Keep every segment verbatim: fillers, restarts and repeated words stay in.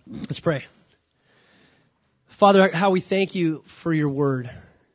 Let's pray. Father, how we thank you for your word.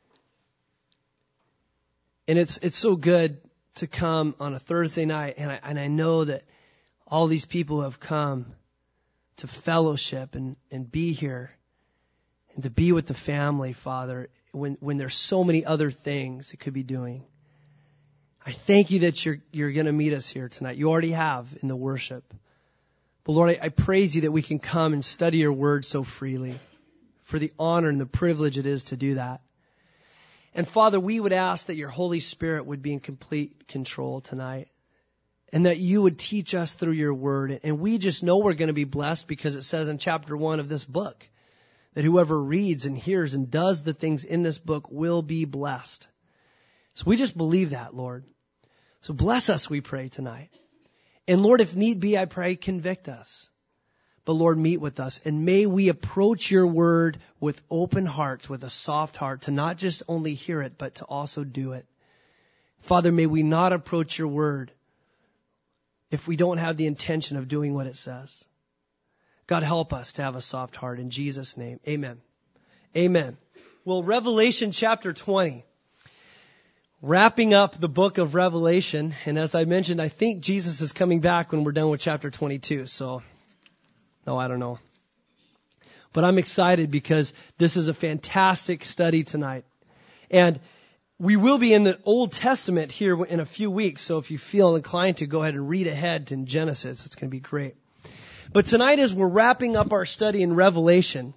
And it's it's so good to come on a Thursday night, and I, and I know that all these people have come to fellowship and, and be here and to be with the family, Father, when, when there's so many other things it could be doing. I thank you that you're you're going to meet us here tonight. You already have in the worship. But Lord, I, I praise you that we can come and study your word so freely, for the honor and the privilege it is to do that. And Father, we would ask that your Holy Spirit would be in complete control tonight, and that you would teach us through your word. And we just know we're going to be blessed because it says in chapter one of this book that whoever reads and hears and does the things in this book will be blessed. So we just believe that, Lord. So bless us, we pray tonight. And Lord, if need be, I pray, convict us. But Lord, meet with us. And may we approach your word with open hearts, with a soft heart, to not just only hear it, but to also do it. Father, may we not approach your word if we don't have the intention of doing what it says. God, help us to have a soft heart. In Jesus' name, amen. Amen. Well, Revelation chapter twenty. Wrapping up the book of Revelation. And as I mentioned, I think Jesus is coming back when we're done with chapter twenty-two. So, no, I don't know. But I'm excited because this is a fantastic study tonight. And we will be in the Old Testament here in a few weeks. So if you feel inclined to go ahead and read ahead in Genesis, it's going to be great. But tonight, as we're wrapping up our study in Revelation,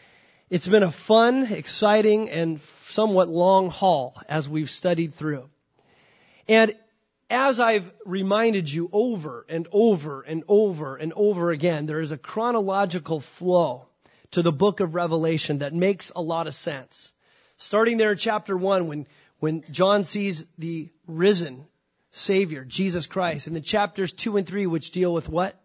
it's been a fun, exciting, and somewhat long haul as we've studied through. And as I've reminded you over and over and over and over again, there is a chronological flow to the book of Revelation that makes a lot of sense. Starting there in chapter one, when, when John sees the risen Savior, Jesus Christ, and then chapters two and three, which deal with what?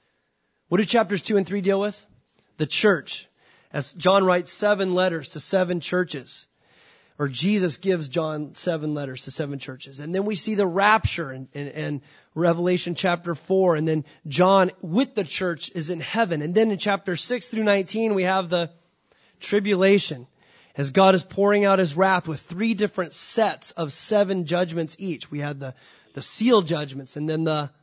What do chapters two and three deal with? The church. As John writes seven letters to seven churches. Or Jesus gives John seven letters to seven churches. And then we see the rapture in, in, in Revelation chapter four. And then John with the church is in heaven. And then in chapter six through nineteen, we have the tribulation. As God is pouring out his wrath with three different sets of seven judgments each. We had the, the seal judgments and then the,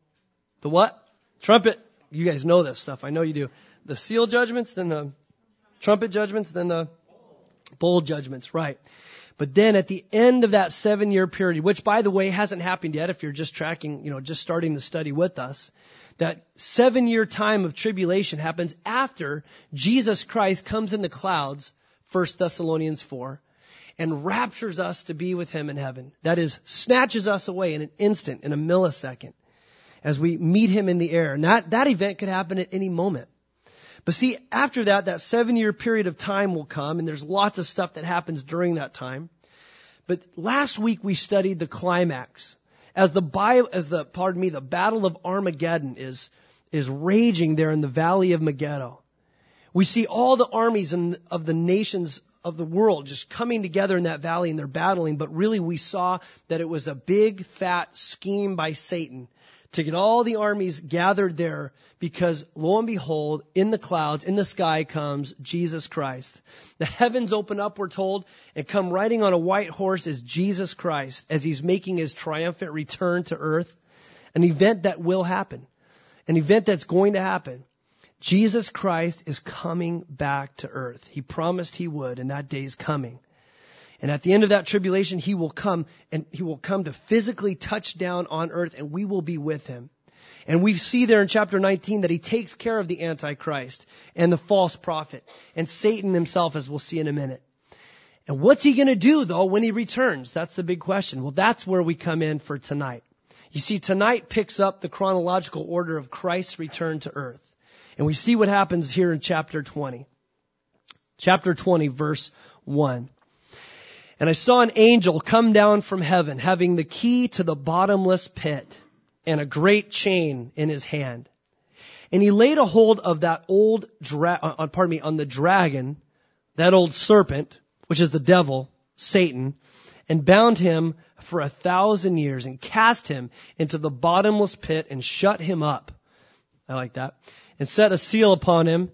the what? Trumpet. You guys know this stuff. I know you do. The seal judgments, then the trumpet judgments, then the bowl judgments, right. But then at the end of that seven-year period, which, by the way, hasn't happened yet if you're just tracking, you know, just starting the study with us, that seven-year time of tribulation happens after Jesus Christ comes in the clouds, First Thessalonians four, and raptures us to be with him in heaven. That is, snatches us away in an instant, in a millisecond, as we meet him in the air. And that, that event could happen at any moment. But see, after that, that seven-year period of time will come, and there's lots of stuff that happens during that time. But last week we studied the climax. As the Bible, as the, pardon me, the Battle of Armageddon is, is raging there in the Valley of Megiddo. We see all the armies in, of the nations of the world just coming together in that valley, and they're battling. But really we saw that it was a big, fat scheme by Satan to get all the armies gathered there, because lo and behold, in the clouds, in the sky comes Jesus Christ. The heavens open up, we're told, and come riding on a white horse is Jesus Christ as he's making his triumphant return to earth. An event that will happen. An event that's going to happen. Jesus Christ is coming back to earth. He promised he would, and that day is coming. And at the end of that tribulation, he will come, and he will come to physically touch down on earth, and we will be with him. And we see there in chapter nineteen that he takes care of the Antichrist and the false prophet and Satan himself, as we'll see in a minute. And what's he going to do, though, when he returns? That's the big question. Well, that's where we come in for tonight. You see, tonight picks up the chronological order of Christ's return to earth. And we see what happens here in chapter twenty. Chapter twenty, verse one. And I saw an angel come down from heaven, having the key to the bottomless pit and a great chain in his hand. And he laid a hold of that old, dra- uh, pardon me, on the dragon, that old serpent, which is the devil, Satan, and bound him for a thousand years and cast him into the bottomless pit and shut him up. I like that. And set a seal upon him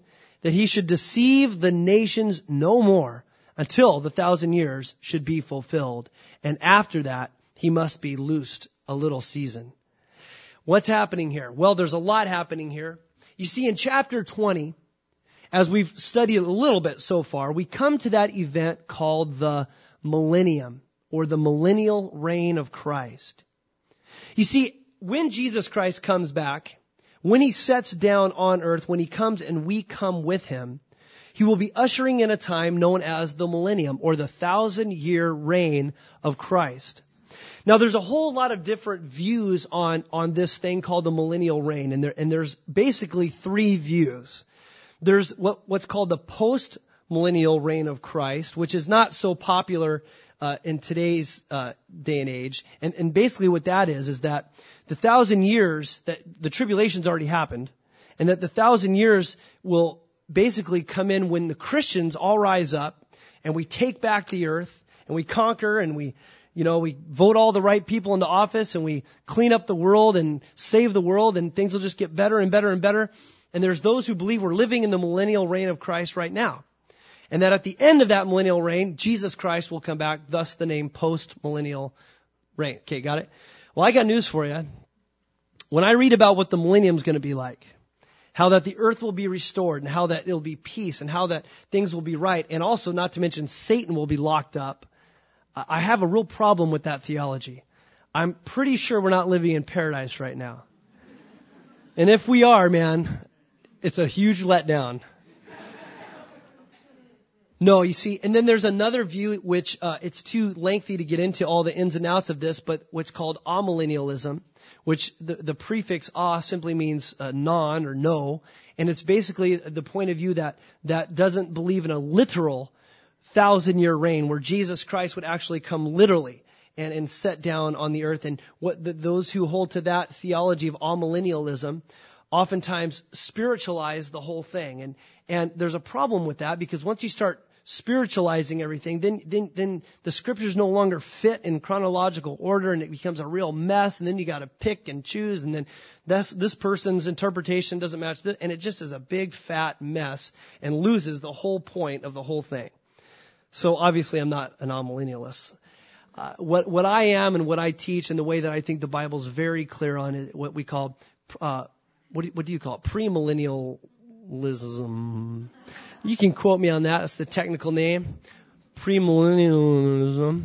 that he should deceive the nations no more until the thousand years should be fulfilled. And after that, he must be loosed a little season. What's happening here? Well, there's a lot happening here. You see, in chapter twenty, as we've studied a little bit so far, we come to that event called the millennium, or the millennial reign of Christ. You see, when Jesus Christ comes back, when he sets down on earth, when he comes and we come with him, he will be ushering in a time known as the millennium, or the thousand year reign of Christ. Now, there's a whole lot of different views on, on this thing called the millennial reign, and there, and there's basically three views. There's what, what's called the post-millennial reign of Christ, which is not so popular uh, in today's uh, day and age. And, and basically what that is, is that the thousand years, that the tribulation's already happened, and that the thousand years will basically come in when the Christians all rise up, and we take back the earth, and we conquer, and we, you know, we vote all the right people into office, and we clean up the world and save the world, and things will just get better and better and better. And there's those who believe we're living in the millennial reign of Christ right now. And that at the end of that millennial reign, Jesus Christ will come back, thus the name post-millennial reign. Okay, got it? Well, I got news for you. When I read about what the millennium is going to be like, how that the earth will be restored, and how that it'll be peace, and how that things will be right, and also, not to mention, Satan will be locked up, I have a real problem with that theology. I'm pretty sure we're not living in paradise right now. And if we are, man, it's a huge letdown. No, you see, and then there's another view which uh, it's too lengthy to get into all the ins and outs of this, but what's called amillennialism, which the, the prefix "a" simply means uh, non or no, and it's basically the point of view that that doesn't believe in a literal thousand-year reign where Jesus Christ would actually come literally and, and set down on the earth. And what the, those who hold to that theology of amillennialism oftentimes spiritualize the whole thing, and and there's a problem with that, because once you start spiritualizing everything, then, then, then the scriptures no longer fit in chronological order, and it becomes a real mess. And then you got to pick and choose. And then this, this person's interpretation doesn't match this. And it just is a big fat mess and loses the whole point of the whole thing. So obviously I'm not an amillennialist. Uh, what, what I am and what I teach, and the way that I think the Bible's very clear on it, what we call, uh, what do, what do you call it? Premillennialism. You can quote me on that. That's the technical name. Premillennialism.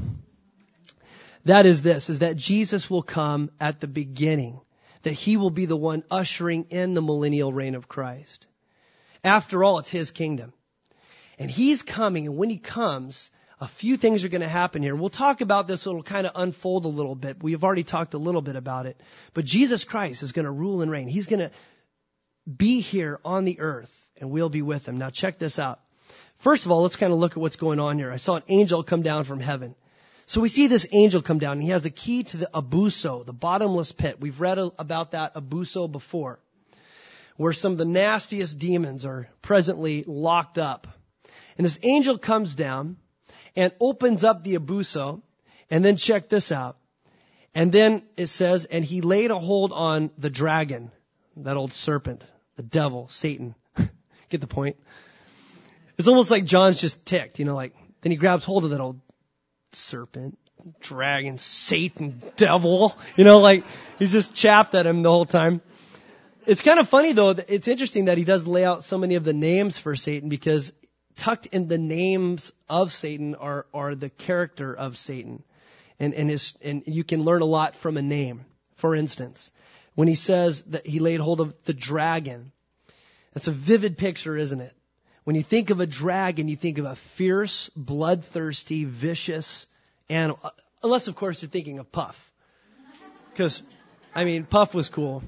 That is this, is that Jesus will come at the beginning. That he will be the one ushering in the millennial reign of Christ. After all, it's his kingdom. And he's coming, and when he comes, a few things are going to happen here. We'll talk about this. It'll kind of unfold a little bit. We've already talked a little bit about it. But Jesus Christ is going to rule and reign. He's going to be here on the earth, and we'll be with him. Now check this out. First of all, let's kind of look at what's going on here. I saw an angel come down from heaven. So we see this angel come down, and he has the key to the abuso, the bottomless pit. We've read about that abuso before, where some of the nastiest demons are presently locked up. And this angel comes down and opens up the abuso, and then check this out. And then it says, and he laid a hold on the dragon, that old serpent, the devil, Satan. Get the point? It's almost like John's just ticked, you know, like, then he grabs hold of that old serpent, dragon, Satan, devil, you know, like, he's just chapped at him the whole time. It's kind of funny, though. It's interesting that he does lay out so many of the names for Satan, because tucked in the names of Satan are, are the character of Satan. And, and his, and you can learn a lot from a name. For instance, when he says that he laid hold of the dragon, that's a vivid picture, isn't it? When you think of a dragon, you think of a fierce, bloodthirsty, vicious animal. Unless, of course, you're thinking of Puff. Because, I mean, Puff was cool.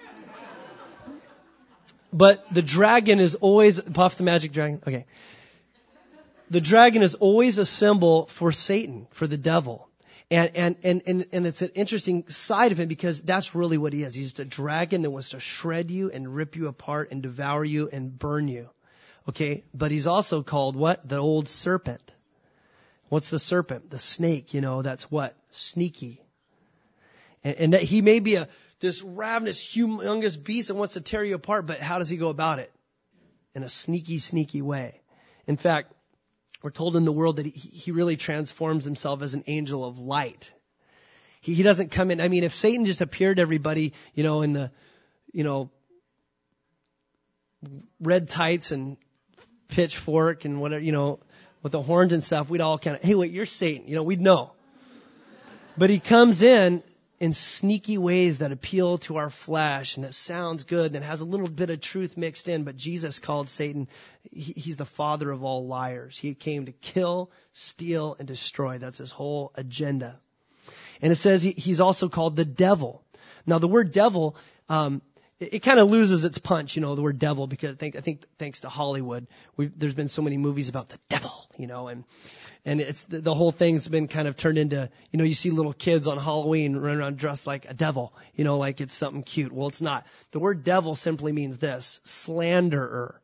But the dragon is always, Puff the Magic Dragon, okay. The dragon is always a symbol for Satan, for the devil. And, and, and, and, and it's an interesting side of him, because that's really what he is. He's a dragon that wants to shred you and rip you apart and devour you and burn you. Okay. But he's also called what? The old serpent. What's the serpent? The snake, you know, that's what? Sneaky. And, and that he may be a, this ravenous, humongous beast that wants to tear you apart, but how does he go about it? in a sneaky, sneaky way. In fact, we're told in the world that he, he really transforms himself as an angel of light. He, he doesn't come in. I mean, if Satan just appeared to everybody, you know, in the, you know, red tights and pitchfork and whatever, you know, with the horns and stuff, we'd all kind of, hey, wait, you're Satan. You know, we'd know. But he comes in in sneaky ways that appeal to our flesh and that sounds good and has a little bit of truth mixed in. But Jesus called Satan, he, he's the father of all liars. He came to kill, steal, and destroy. That's his whole agenda. And it says he, he's also called the devil. Now, the word devil, um, it, it kind of loses its punch, you know, the word devil, because I think, I think thanks to Hollywood, we've, there's been so many movies about the devil, you know, and And it's the, the whole thing's been kind of turned into, you know, you see little kids on Halloween running around dressed like a devil, you know, like it's something cute. Well, it's not. The word devil simply means this: slanderer.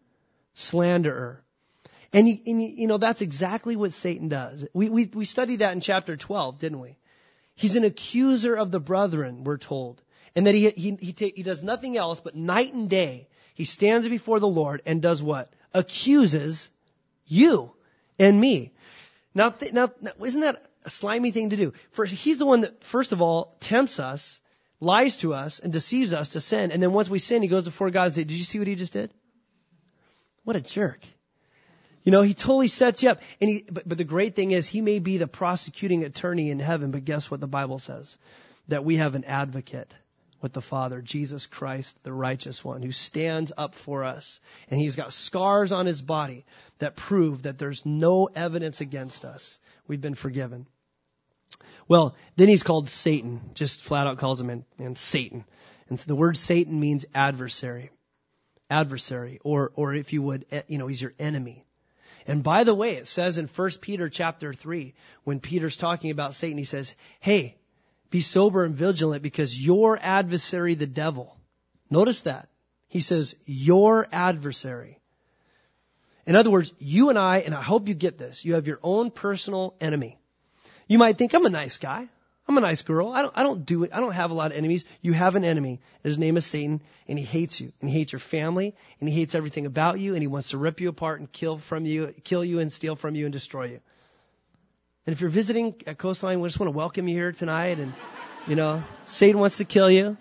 Slanderer. And you, and you, you know, that's exactly what Satan does. We, we, we studied that in chapter twelve, didn't we? He's an accuser of the brethren, we're told. And that he, he, he, ta- he does nothing else but night and day. He stands before the Lord and does what? Accuses you and me. Now, th- now, now, isn't that a slimy thing to do? First, he's the one that, first of all, tempts us, lies to us, and deceives us to sin. And then once we sin, he goes before God and says, did you see what he just did? What a jerk. You know, he totally sets you up. And he, but, but the great thing is, he may be the prosecuting attorney in heaven, but guess what the Bible says? That we have an advocate with the Father, Jesus Christ, the righteous one, who stands up for us. And he's got scars on his body that prove that there's no evidence against us. We've been forgiven. Well, then he's called Satan, just flat out calls him in, in Satan. And so the word Satan means adversary, adversary, or, or if you would, you know, he's your enemy. And by the way, it says in First Peter chapter three, when Peter's talking about Satan, he says, hey, be sober and vigilant because your adversary, the devil. Notice that. He says, your adversary. In other words, you and I, and I hope you get this, you have your own personal enemy. You might think, I'm a nice guy. I'm a nice girl. I don't, I don't do it. I don't have a lot of enemies. You have an enemy. His name is Satan, and he hates you, and he hates your family, and he hates everything about you, and he wants to rip you apart and kill from you, kill you and steal from you and destroy you. And if you're visiting at Coastline, we just want to welcome you here tonight. And, you know, Satan wants to kill you.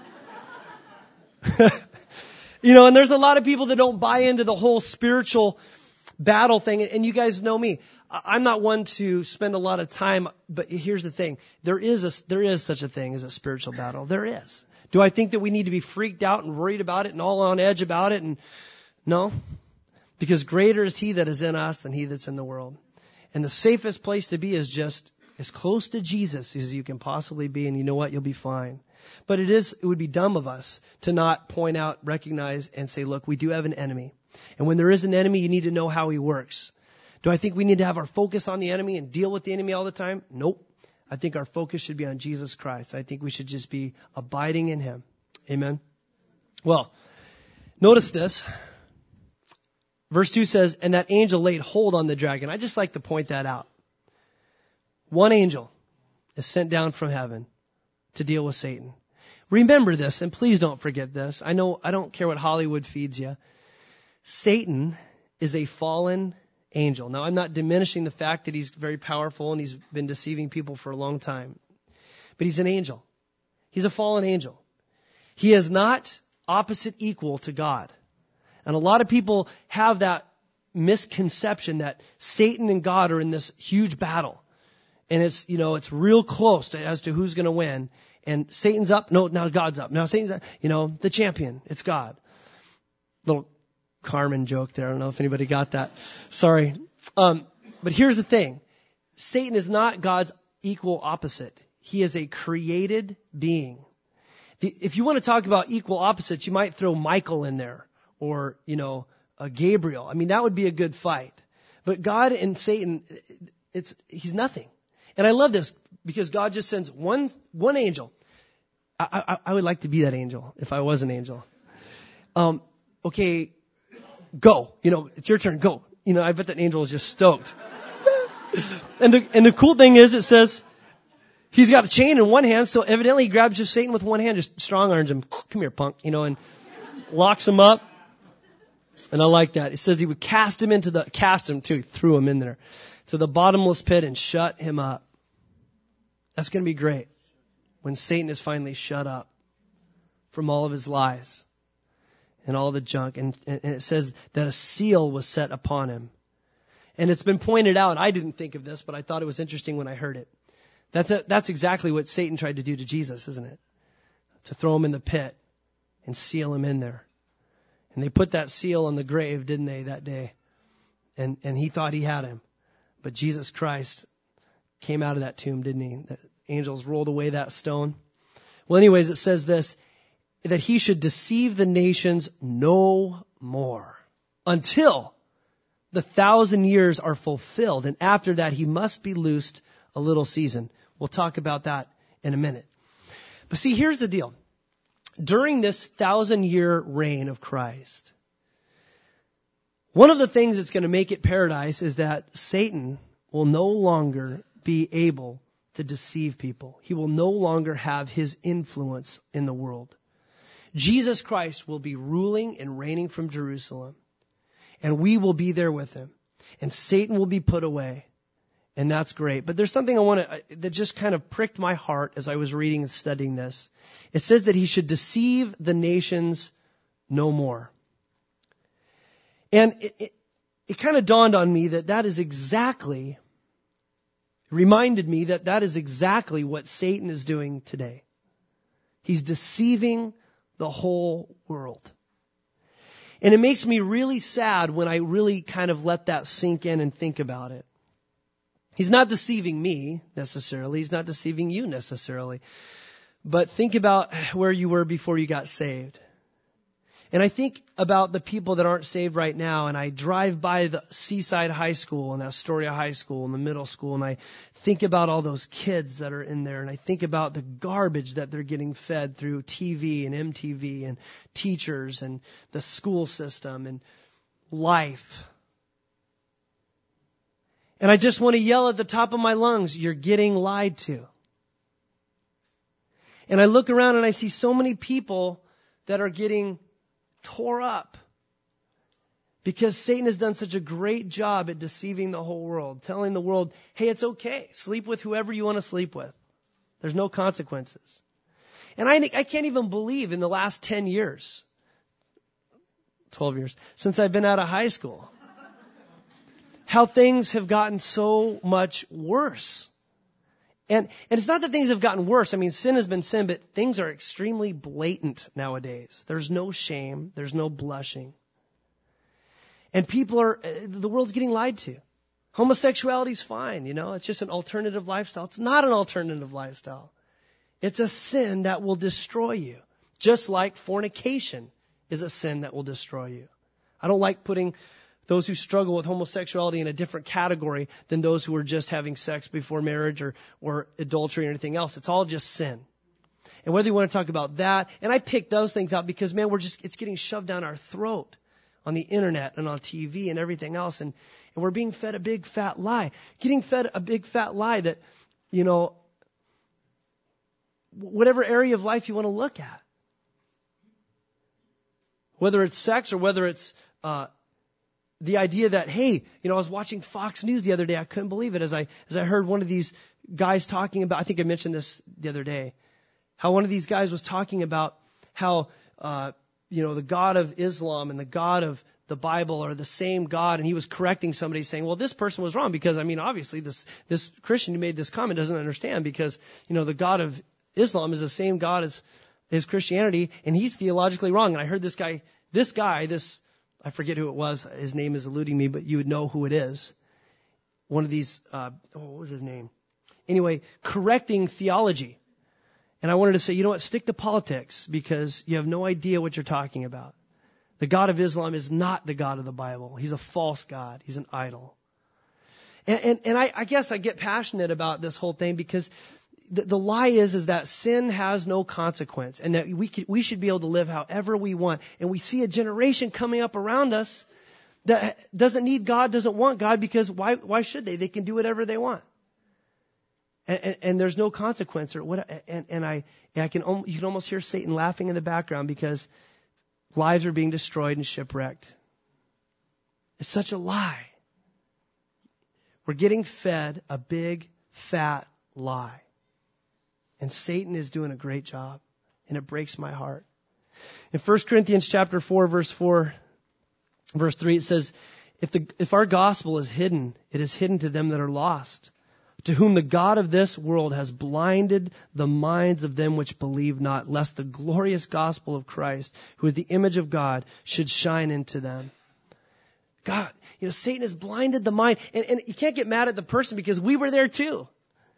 You know, and there's a lot of people that don't buy into the whole spiritual battle thing. And you guys know me. I'm not one to spend a lot of time. But here's the thing. There is a, there is such a thing as a spiritual battle. There is. Do I think that we need to be freaked out and worried about it and all on edge about it? And no, because greater is he that is in us than he that's in the world. And the safest place to be is just as close to Jesus as you can possibly be. And you know what? You'll be fine. But it is, it would be dumb of us to not point out, recognize, and say, look, we do have an enemy. And when there is an enemy, you need to know how he works. Do I think we need to have our focus on the enemy and deal with the enemy all the time? Nope. I think our focus should be on Jesus Christ. I think we should just be abiding in him. Amen. Well, notice this. Verse two says, and that angel laid hold on the dragon. I just like to point that out. One angel is sent down from heaven to deal with Satan. Remember this, and please don't forget this. I know, I don't care what Hollywood feeds you. Satan is a fallen angel. Now, I'm not diminishing the fact that he's very powerful and he's been deceiving people for a long time. But he's an angel. He's a fallen angel. He is not opposite equal to God. And a lot of people have that misconception that Satan and God are in this huge battle. And it's, you know, it's real close to, as to who's going to win. And Satan's up. No, now God's up. Now Satan's up. You know, the champion. It's God. Little Carmen joke there. I don't know if anybody got that. Sorry. Um, but here's the thing. Satan is not God's equal opposite. He is a created being. The, if you want to talk about equal opposites, you might throw Michael in there. Or, you know, uh, Gabriel. I mean, that would be a good fight. But God and Satan, it's, he's nothing. And I love this because God just sends one, one angel. I, I, I would like to be that angel if I was an angel. Um, okay, go. You know, it's your turn. Go. You know, I bet that angel is just stoked. and the, and the cool thing is it says he's got a chain in one hand. So evidently he grabs just Satan with one hand, just strong arms him. Come here, punk. You know, and locks him up. And I like that. It says he would cast him into the, cast him too, threw him in there, to the bottomless pit and shut him up. That's going to be great when Satan is finally shut up from all of his lies and all the junk. And, and it says that a seal was set upon him. And it's been pointed out, I didn't think of this, but I thought it was interesting when I heard it. That's, a, that's exactly what Satan tried to do to Jesus, isn't it? To throw him in the pit and seal him in there. And they put that seal on the grave, didn't they, that day? And and he thought he had him. But Jesus Christ came out of that tomb, didn't he? The angels rolled away that stone. Well, anyways, it says this, that he should deceive the nations no more until the thousand years are fulfilled. And after that, he must be loosed a little season. We'll talk about that in a minute. But see, here's the deal. During this thousand year reign of Christ, one of the things that's going to make it paradise is that Satan will no longer be able to deceive people. He will no longer have his influence in the world. Jesus Christ will be ruling and reigning from Jerusalem, and we will be there with him, and Satan will be put away. And that's great. But there's something I want to, that just kind of pricked my heart as I was reading and studying this. It says that he should deceive the nations no more. And it, it, it kind of dawned on me that that is exactly, reminded me that that is exactly what Satan is doing today. He's deceiving the whole world. And it makes me really sad when I really kind of let that sink in and think about it. He's not deceiving me necessarily. He's not deceiving you necessarily. But think about where you were before you got saved. And I think about the people that aren't saved right now, and I drive by the Seaside High School and Astoria High School and the middle school, and I think about all those kids that are in there, and I think about the garbage that they're getting fed through T V and M T V and teachers and the school system and life. And I just want to yell at the top of my lungs, you're getting lied to. And I look around and I see so many people that are getting tore up because Satan has done such a great job at deceiving the whole world, telling the world, hey, it's okay. Sleep with whoever you want to sleep with. There's no consequences. And I, I can't even believe in the last ten years, twelve years, since I've been out of high school, how things have gotten so much worse. And, and it's not that things have gotten worse. I mean, sin has been sin, but things are extremely blatant nowadays. There's no shame. There's no blushing. And people are, the world's getting lied to. Homosexuality's fine, you know, it's just an alternative lifestyle. It's not an alternative lifestyle. It's a sin that will destroy you. Just like fornication is a sin that will destroy you. I don't like putting those who struggle with homosexuality in a different category than those who are just having sex before marriage or, or adultery or anything else. It's all just sin. And whether you want to talk about that, and I pick those things out because, man, we're just, it's getting shoved down our throat on the internet and on T V and everything else. And, and we're being fed a big fat lie. Getting fed a big fat lie that, you know, whatever area of life you want to look at. Whether it's sex or whether it's, uh, the idea that, hey, you know, I was watching Fox News the other day. I couldn't believe it as I, as I heard one of these guys talking about, I think I mentioned this the other day, how one of these guys was talking about how, uh, you know, the God of Islam and the God of the Bible are the same God. And he was correcting somebody saying, well, this person was wrong because, I mean, obviously this, this Christian who made this comment doesn't understand because, you know, the God of Islam is the same God as, as Christianity, and he's theologically wrong. And I heard this guy, this guy, this, I forget who it was. His name is eluding me, but you would know who it is. One of these, uh, oh, what was his name? Anyway, correcting theology. And I wanted to say, you know what? Stick to politics because you have no idea what you're talking about. The God of Islam is not the God of the Bible. He's a false God. He's an idol. And, and, and I, I guess I get passionate about this whole thing because The, the lie is, is that sin has no consequence and that we could, we should be able to live however we want. And we see a generation coming up around us that doesn't need God, doesn't want God because why, why should they? They can do whatever they want. And, and, and there's no consequence or what, and, and I, I can, you can almost hear Satan laughing in the background because lives are being destroyed and shipwrecked It's such a lie. We're getting fed a big, fat lie. And Satan is doing a great job. And it breaks my heart. In First Corinthians chapter four, verse four, verse three, it says, if the, if our gospel is hidden, it is hidden to them that are lost, to whom the God of this world has blinded the minds of them which believe not, lest the glorious gospel of Christ, who is the image of God, should shine into them. God, you know, Satan has blinded the mind. And, and you can't get mad at the person because we were there too.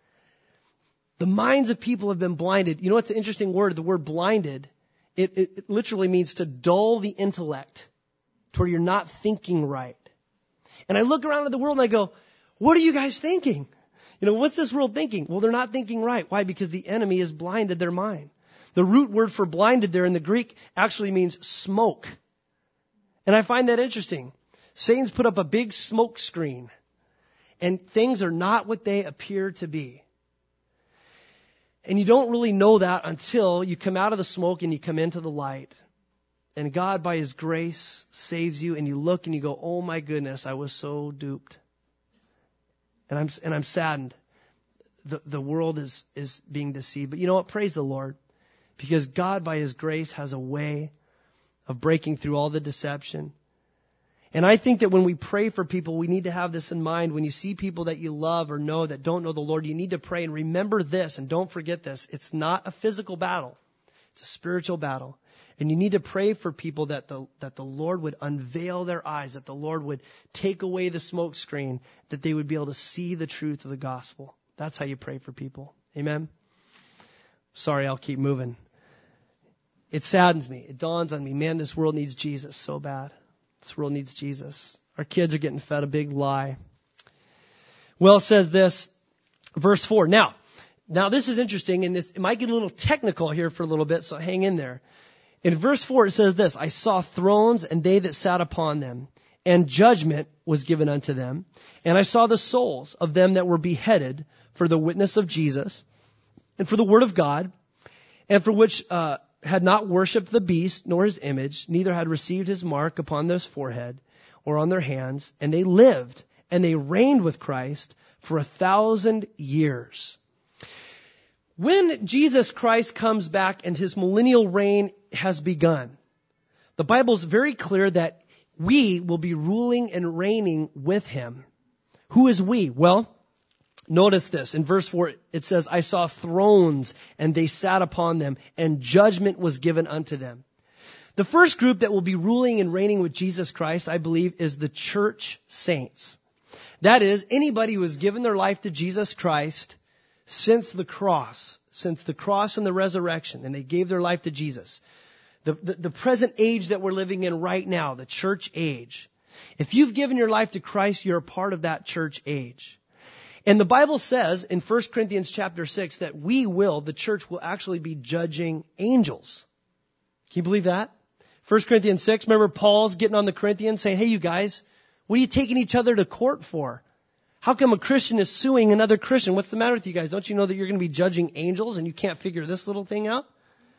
The minds of people have been blinded. You know what's an interesting word? The word blinded, it, it, it literally means to dull the intellect to where you're not thinking right. And I look around at the world and I go, what are you guys thinking? You know, what's this world thinking? Well, they're not thinking right. Why? Because the enemy has blinded their mind. The root word for blinded there in the Greek actually means smoke. And I find that interesting. Satan's put up a big smoke screen and things are not what they appear to be. And you don't really know that until you come out of the smoke and you come into the light. And God, by His grace, saves you. And you look and you go, oh my goodness, I was so duped. And I'm, and I'm saddened. The, the world is, is being deceived. But you know what? Praise the Lord. Because God, by His grace, has a way of breaking through all the deception. And I think that when we pray for people, we need to have this in mind. When you see people that you love or know that don't know the Lord, you need to pray and remember this and don't forget this. It's not a physical battle. It's a spiritual battle. And you need to pray for people that the, that the Lord would unveil their eyes, that the Lord would take away the smoke screen, that they would be able to see the truth of the gospel. That's how you pray for people. Amen? Sorry, I'll keep moving. It saddens me. It dawns on me, man, this world needs Jesus so bad. This world needs Jesus. Our kids are getting fed a big lie. Well, it says this, verse four. Now, now this is interesting, and this, it might get a little technical here for a little bit, so hang in there. In verse four, it says this, I saw thrones and they that sat upon them, and judgment was given unto them. And I saw the souls of them that were beheaded for the witness of Jesus and for the word of God, and for which uh had not worshipped the beast nor his image, neither had received his mark upon their forehead or on their hands. And they lived and they reigned with Christ for a thousand years. When Jesus Christ comes back and His millennial reign has begun, the Bible is very clear that we will be ruling and reigning with Him. Who is we? Well, notice this. In verse four, it says, I saw thrones and they sat upon them, and judgment was given unto them. The first group that will be ruling and reigning with Jesus Christ, I believe, is the church saints. That is, anybody who has given their life to Jesus Christ since the cross, since the cross and the resurrection, and they gave their life to Jesus. The, the, the present age that we're living in right now, the church age. If you've given your life to Christ, you're a part of that church age. And the Bible says in First Corinthians chapter six that we will, the church will actually be judging angels. Can you believe that? First Corinthians six, remember Paul's getting on the Corinthians saying, hey, you guys, what are you taking each other to court for? How come a Christian is suing another Christian? What's the matter with you guys? Don't you know that you're going to be judging angels and you can't figure this little thing out?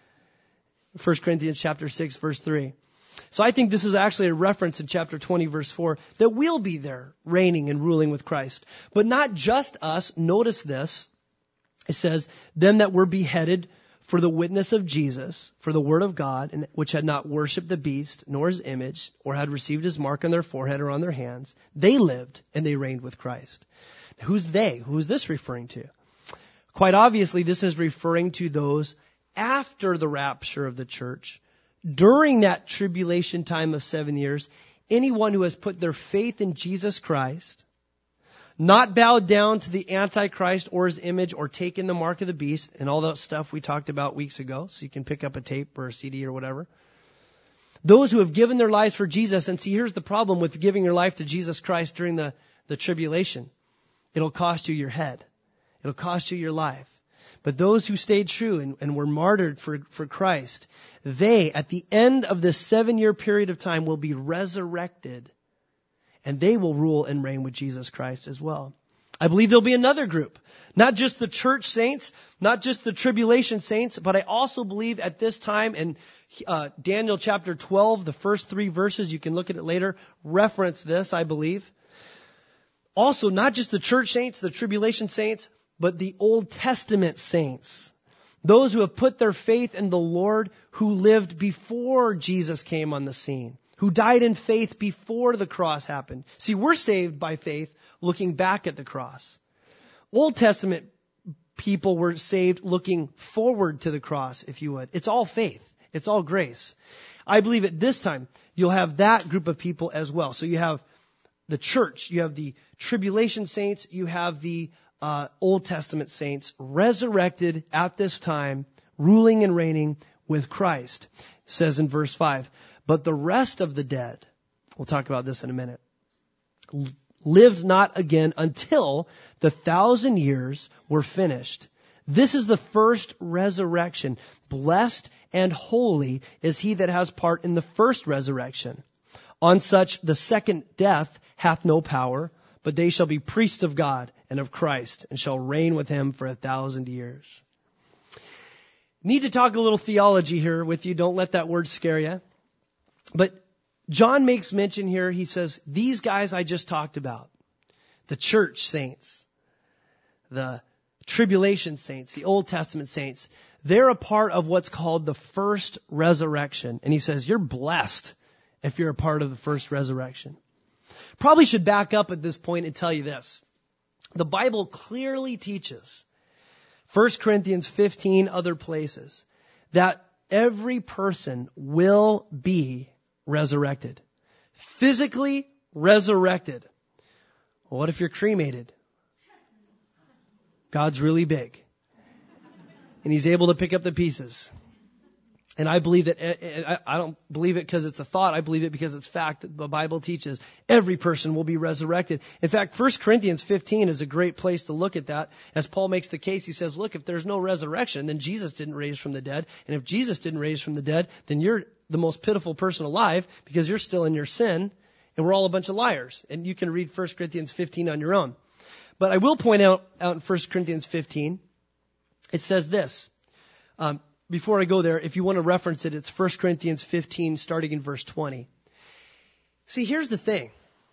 First Corinthians chapter six, verse three. So I think this is actually a reference in chapter twenty, verse four, that we'll be there reigning and ruling with Christ. But not just us. Notice this. It says, them that were beheaded for the witness of Jesus, for the word of God, and which had not worshipped the beast, nor his image, or had received his mark on their forehead or on their hands, they lived and they reigned with Christ. Who's they? Who is this referring to? Quite obviously, this is referring to those after the rapture of the church. During that tribulation time of seven years, anyone who has put their faith in Jesus Christ, not bowed down to the Antichrist or his image or taken the mark of the beast and all that stuff we talked about weeks ago, so you can pick up a tape or a C D or whatever. Those who have given their lives for Jesus, and see, here's the problem with giving your life to Jesus Christ during the, the tribulation. It'll cost you your head. It'll cost you your life. But those who stayed true and, and were martyred for, for Christ, they, at the end of this seven-year period of time, will be resurrected. And they will rule and reign with Jesus Christ as well. I believe there'll be another group, not just the church saints, not just the tribulation saints, but I also believe at this time in uh, Daniel chapter twelve, the first three verses, you can look at it later, reference this, I believe. Also, not just the church saints, the tribulation saints, but the Old Testament saints. Those who have put their faith in the Lord, who lived before Jesus came on the scene, who died in faith before the cross happened. See, we're saved by faith looking back at the cross. Old Testament people were saved looking forward to the cross, if you would. It's all faith. It's all grace. I believe at this time, you'll have that group of people as well. So you have the church, you have the tribulation saints, you have the uh, Old Testament saints resurrected at this time, ruling and reigning with Christ. It says in verse five, but the rest of the dead, we'll talk about this in a minute, lived not again until the thousand years were finished. This is the first resurrection. Blessed and holy is he that has part in the first resurrection. On such the second death hath no power, but they shall be priests of God and of Christ, and shall reign with him for a thousand years. Need to talk a little theology here with you. Don't let that word scare you. But John makes mention here, he says, these guys I just talked about, the church saints, the tribulation saints, the Old Testament saints, they're a part of what's called the first resurrection. And he says, you're blessed if you're a part of the first resurrection. Probably should back up at this point and tell you this. The Bible clearly teaches, First Corinthians fifteen, other places, that every person will be resurrected. Physically resurrected. Well, what if you're cremated? God's really big. And he's able to pick up the pieces. And I believe that, I don't believe it because it's a thought. I believe it because it's fact that the Bible teaches every person will be resurrected. In fact, First Corinthians fifteen is a great place to look at that. As Paul makes the case, he says, look, if there's no resurrection, then Jesus didn't raise from the dead. And if Jesus didn't raise from the dead, then you're the most pitiful person alive because you're still in your sin and we're all a bunch of liars. And you can read First Corinthians fifteen on your own. But I will point out, out in First Corinthians fifteen, it says this. Um, Before I go there, if you want to reference it, it's First Corinthians fifteen, starting in verse twenty. See, here's the thing.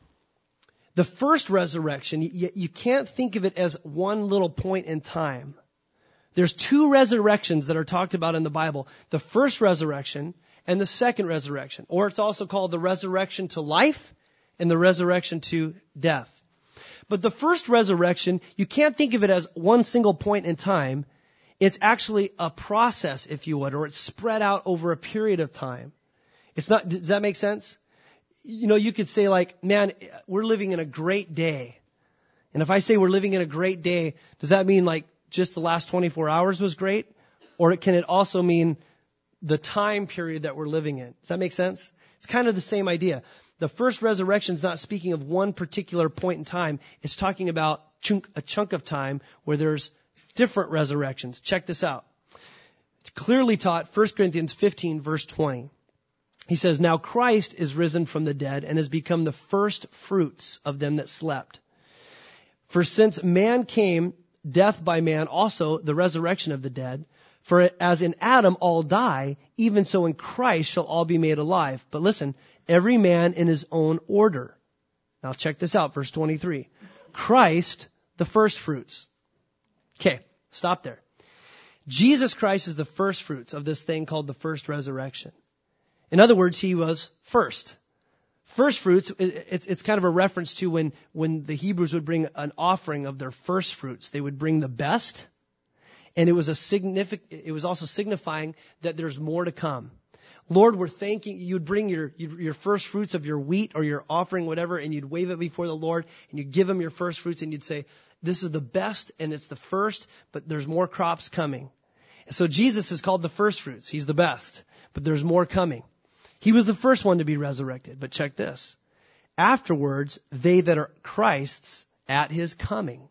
The first resurrection, you, you can't think of it as one little point in time. There's two resurrections that are talked about in the Bible. The first resurrection and the second resurrection. Or it's also called the resurrection to life and the resurrection to death. But the first resurrection, you can't think of it as one single point in time. It's actually a process, if you would, or it's spread out over a period of time. It's not, does that make sense? You know, you could say like, man, we're living in a great day. And if I say we're living in a great day, does that mean like just the last twenty-four hours was great? Or can it also mean the time period that we're living in? Does that make sense? It's kind of the same idea. The first resurrection is not speaking of one particular point in time. It's talking about chunk, a chunk of time where there's different resurrections. Check this out. It's clearly taught, First Corinthians fifteen, verse twenty. He says, now Christ is risen from the dead and has become the first fruits of them that slept. For since man came, death by man, also the resurrection of the dead. For as in Adam all die, even so in Christ shall all be made alive. But listen, every man in his own order. Now check this out, verse twenty-three. Christ, the first fruits. Okay, stop there. Jesus Christ is the first fruits of this thing called the first resurrection. In other words, he was first. First fruits, it's, it's kind of a reference to when, when the Hebrews would bring an offering of their first fruits. They would bring the best, and it was a significant, it was also signifying that there's more to come. Lord, we're thanking you. You'd bring your, your first fruits of your wheat or your offering, whatever, and you'd wave it before the Lord, and you'd give him your first fruits, and you'd say, this is the best and it's the first, but there's more crops coming. So Jesus is called the first fruits. He's the best, but there's more coming. He was the first one to be resurrected. But check this. Afterwards, they that are Christ's at his coming.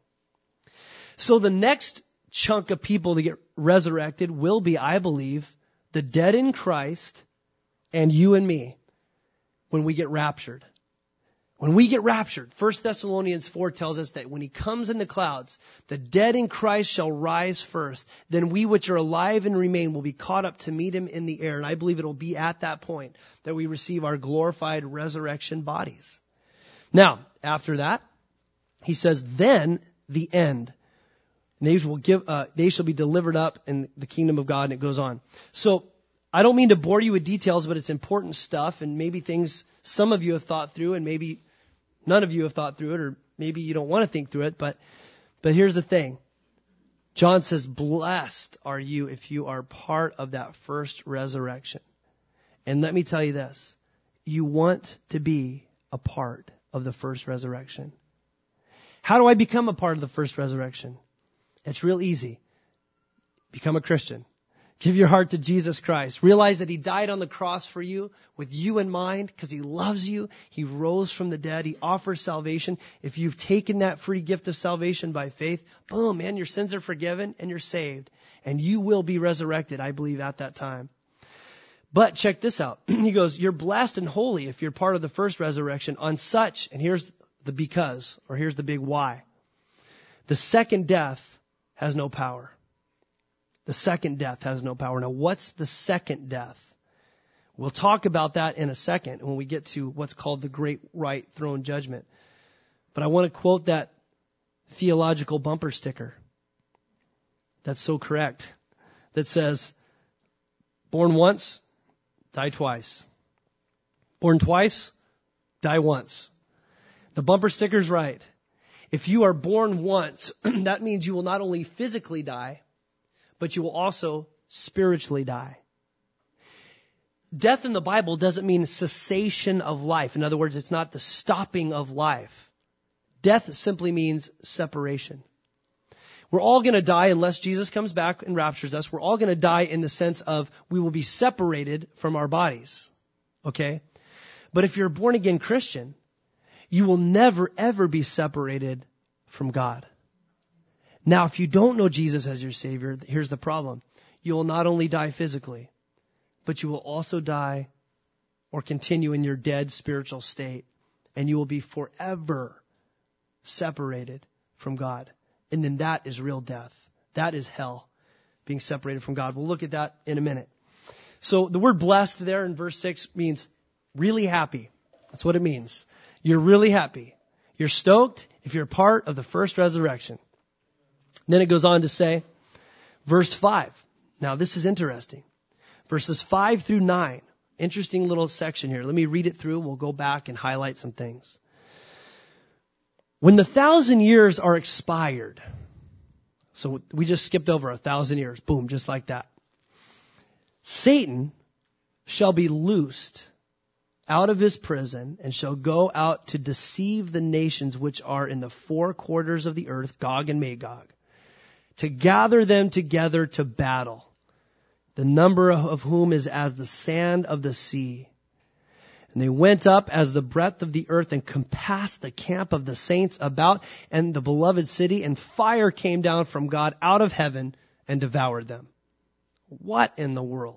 So the next chunk of people to get resurrected will be, I believe, the dead in Christ and you and me when we get raptured. When we get raptured, First Thessalonians four tells us that when he comes in the clouds, the dead in Christ shall rise first. Then we which are alive and remain will be caught up to meet him in the air. And I believe it will be at that point that we receive our glorified resurrection bodies. Now, after that, he says, then the end. And they will give, uh, they shall be delivered up in the kingdom of God. And it goes on. So I don't mean to bore you with details, but it's important stuff and maybe things some of you have thought through and maybe none of you have thought through it, or maybe you don't want to think through it. But, but here's the thing. John says, blessed are you if you are part of that first resurrection. And let me tell you this. You want to be a part of the first resurrection. How do I become a part of the first resurrection? It's real easy. Become a Christian. Give your heart to Jesus Christ. Realize that he died on the cross for you with you in mind because he loves you. He rose from the dead. He offers salvation. If you've taken that free gift of salvation by faith, boom, man, your sins are forgiven and you're saved. And you will be resurrected, I believe, at that time. But check this out. He goes, you're blessed and holy if you're part of the first resurrection on such, and here's the because, or here's the big why. The second death has no power. The second death has no power. Now, what's the second death? We'll talk about that in a second when we get to what's called the Great White Throne Judgment. But I want to quote that theological bumper sticker. That's so correct. That says, born once, die twice. Born twice, die once. The bumper sticker's right. If you are born once, that means you will not only physically die, but you will also spiritually die. Death in the Bible doesn't mean cessation of life. In other words, it's not the stopping of life. Death simply means separation. We're all going to die unless Jesus comes back and raptures us. We're all going to die in the sense of we will be separated from our bodies. Okay? But if you're a born again Christian, you will never ever be separated from God. Now, if you don't know Jesus as your Savior, here's the problem. You will not only die physically, but you will also die or continue in your dead spiritual state. And you will be forever separated from God. And then that is real death. That is hell, being separated from God. We'll look at that in a minute. So the word blessed there in verse six means really happy. That's what it means. You're really happy. You're stoked if you're part of the first resurrection. Then it goes on to say, verse five. Now this is interesting. Verses five through nine. Interesting little section here. Let me read it through. We'll go back and highlight some things. When the thousand years are expired. So we just skipped over a thousand years. Boom, just like that. Satan shall be loosed out of his prison and shall go out to deceive the nations which are in the four quarters of the earth, Gog and Magog, to gather them together to battle, the number of whom is as the sand of the sea. And they went up as the breadth of the earth and compassed the camp of the saints about and the beloved city, and fire came down from God out of heaven and devoured them. What in the world?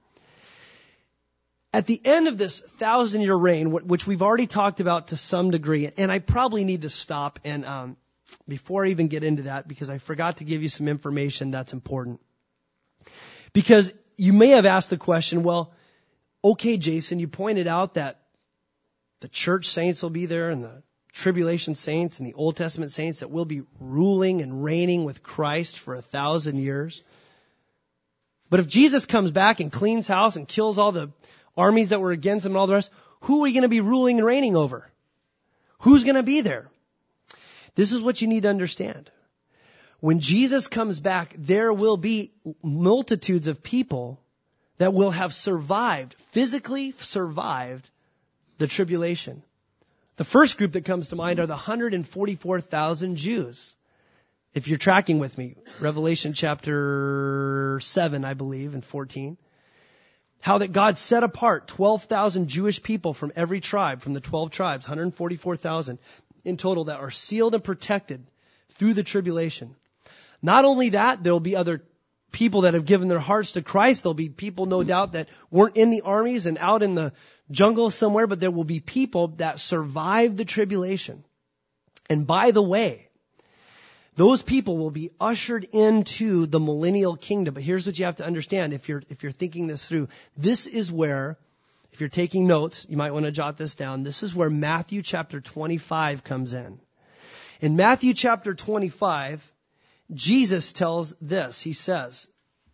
At the end of this thousand year reign, which we've already talked about to some degree, and I probably need to stop and, um, before I even get into that, because I forgot to give you some information that's important. Because you may have asked the question, well, okay, Jason, you pointed out that the church saints will be there and the tribulation saints and the Old Testament saints that will be ruling and reigning with Christ for a thousand years. But if Jesus comes back and cleans house and kills all the armies that were against him and all the rest, who are we going to be ruling and reigning over? Who's going to be there? This is what you need to understand. When Jesus comes back, there will be multitudes of people that will have survived, physically survived the tribulation. The first group that comes to mind are the one hundred forty-four thousand Jews. If you're tracking with me, Revelation chapter seven, I believe, and fourteen. How that God set apart twelve thousand Jewish people from every tribe, from the twelve tribes, one hundred forty-four thousand in total, that are sealed and protected through the tribulation. Not only that, there will be other people that have given their hearts to Christ. There'll be people, no doubt, that weren't in the armies and out in the jungle somewhere, but there will be people that survive the tribulation. And by the way, those people will be ushered into the millennial kingdom. But here's what you have to understand if you're, if you're thinking this through. This is where, if you're taking notes, you might want to jot this down. This is where Matthew chapter twenty-five comes in. In Matthew chapter twenty-five, Jesus tells this. He says,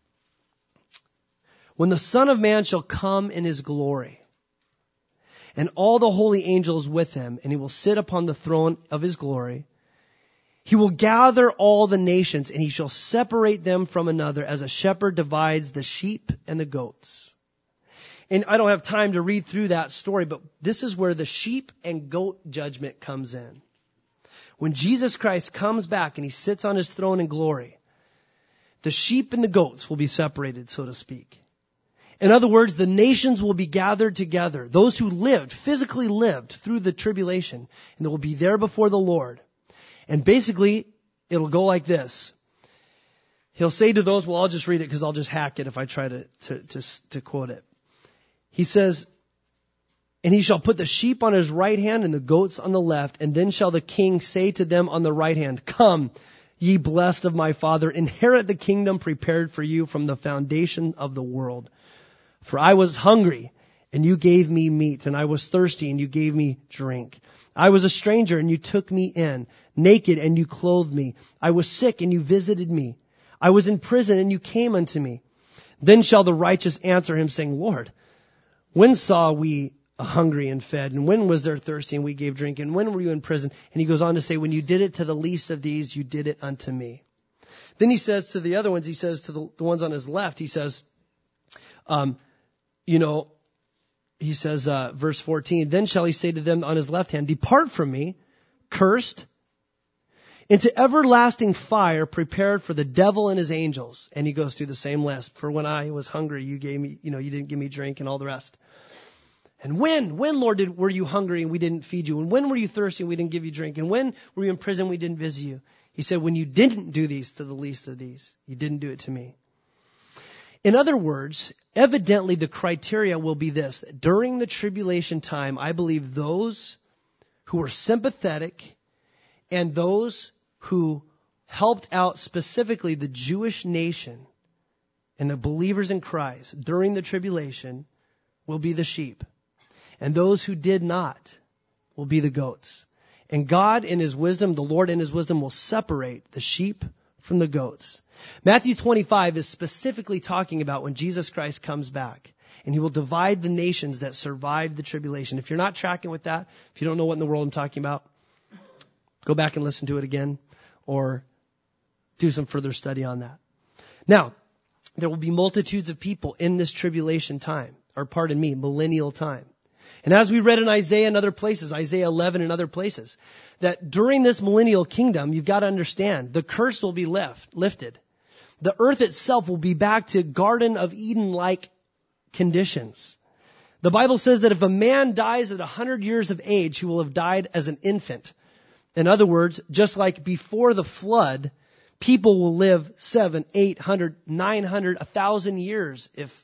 when the Son of Man shall come in his glory, and all the holy angels with him, and he will sit upon the throne of his glory, he will gather all the nations, and he shall separate them from another, as a shepherd divides the sheep and the goats. And I don't have time to read through that story, but this is where the sheep and goat judgment comes in. When Jesus Christ comes back and he sits on his throne in glory, the sheep and the goats will be separated, so to speak. In other words, the nations will be gathered together. Those who lived, physically lived through the tribulation, and they will be there before the Lord. And basically, it'll go like this. He'll say to those, well, I'll just read it because I'll just hack it if I try to, to, to, to quote it. He says, and he shall put the sheep on his right hand and the goats on the left. And then shall the king say to them on the right hand, come, ye blessed of my Father, inherit the kingdom prepared for you from the foundation of the world. For I was hungry, and you gave me meat, and I was thirsty, and you gave me drink. I was a stranger, and you took me in, naked, and you clothed me. I was sick, and you visited me. I was in prison, and you came unto me. Then shall the righteous answer him, saying, Lord, when saw we hungry and fed? And when was there thirsty and we gave drink? And when were you in prison? And he goes on to say, when you did it to the least of these, you did it unto me. Then he says to the other ones, he says to the, the ones on his left, he says, um, you know, he says, uh, verse fourteen, then shall he say to them on his left hand, depart from me, cursed, into everlasting fire prepared for the devil and his angels. And he goes through the same list. For when I was hungry, you gave me, you know, you didn't give me drink and all the rest. And when, when, Lord, did, were you hungry and we didn't feed you? And when were you thirsty and we didn't give you drink? And when were you in prison and we didn't visit you? He said, when you didn't do these to the least of these, you didn't do it to me. In other words, evidently the criteria will be this. That during the tribulation time, I believe those who were sympathetic and those who helped out specifically the Jewish nation and the believers in Christ during the tribulation will be the sheep. And those who did not will be the goats. And God in his wisdom, the Lord in his wisdom will separate the sheep from the goats. Matthew twenty-five is specifically talking about when Jesus Christ comes back. And he will divide the nations that survived the tribulation. If you're not tracking with that, if you don't know what in the world I'm talking about, go back and listen to it again. Or do some further study on that. Now, there will be multitudes of people in this tribulation time, or pardon me, millennial time. And as we read in Isaiah and other places, Isaiah eleven and other places, that during this millennial kingdom, you've got to understand, the curse will be lift, lifted. The earth itself will be back to Garden of Eden-like conditions. The Bible says that if a man dies at one hundred years of age, he will have died as an infant. In other words, just like before the flood, people will live seven, eight hundred, nine hundred, a thousand years, if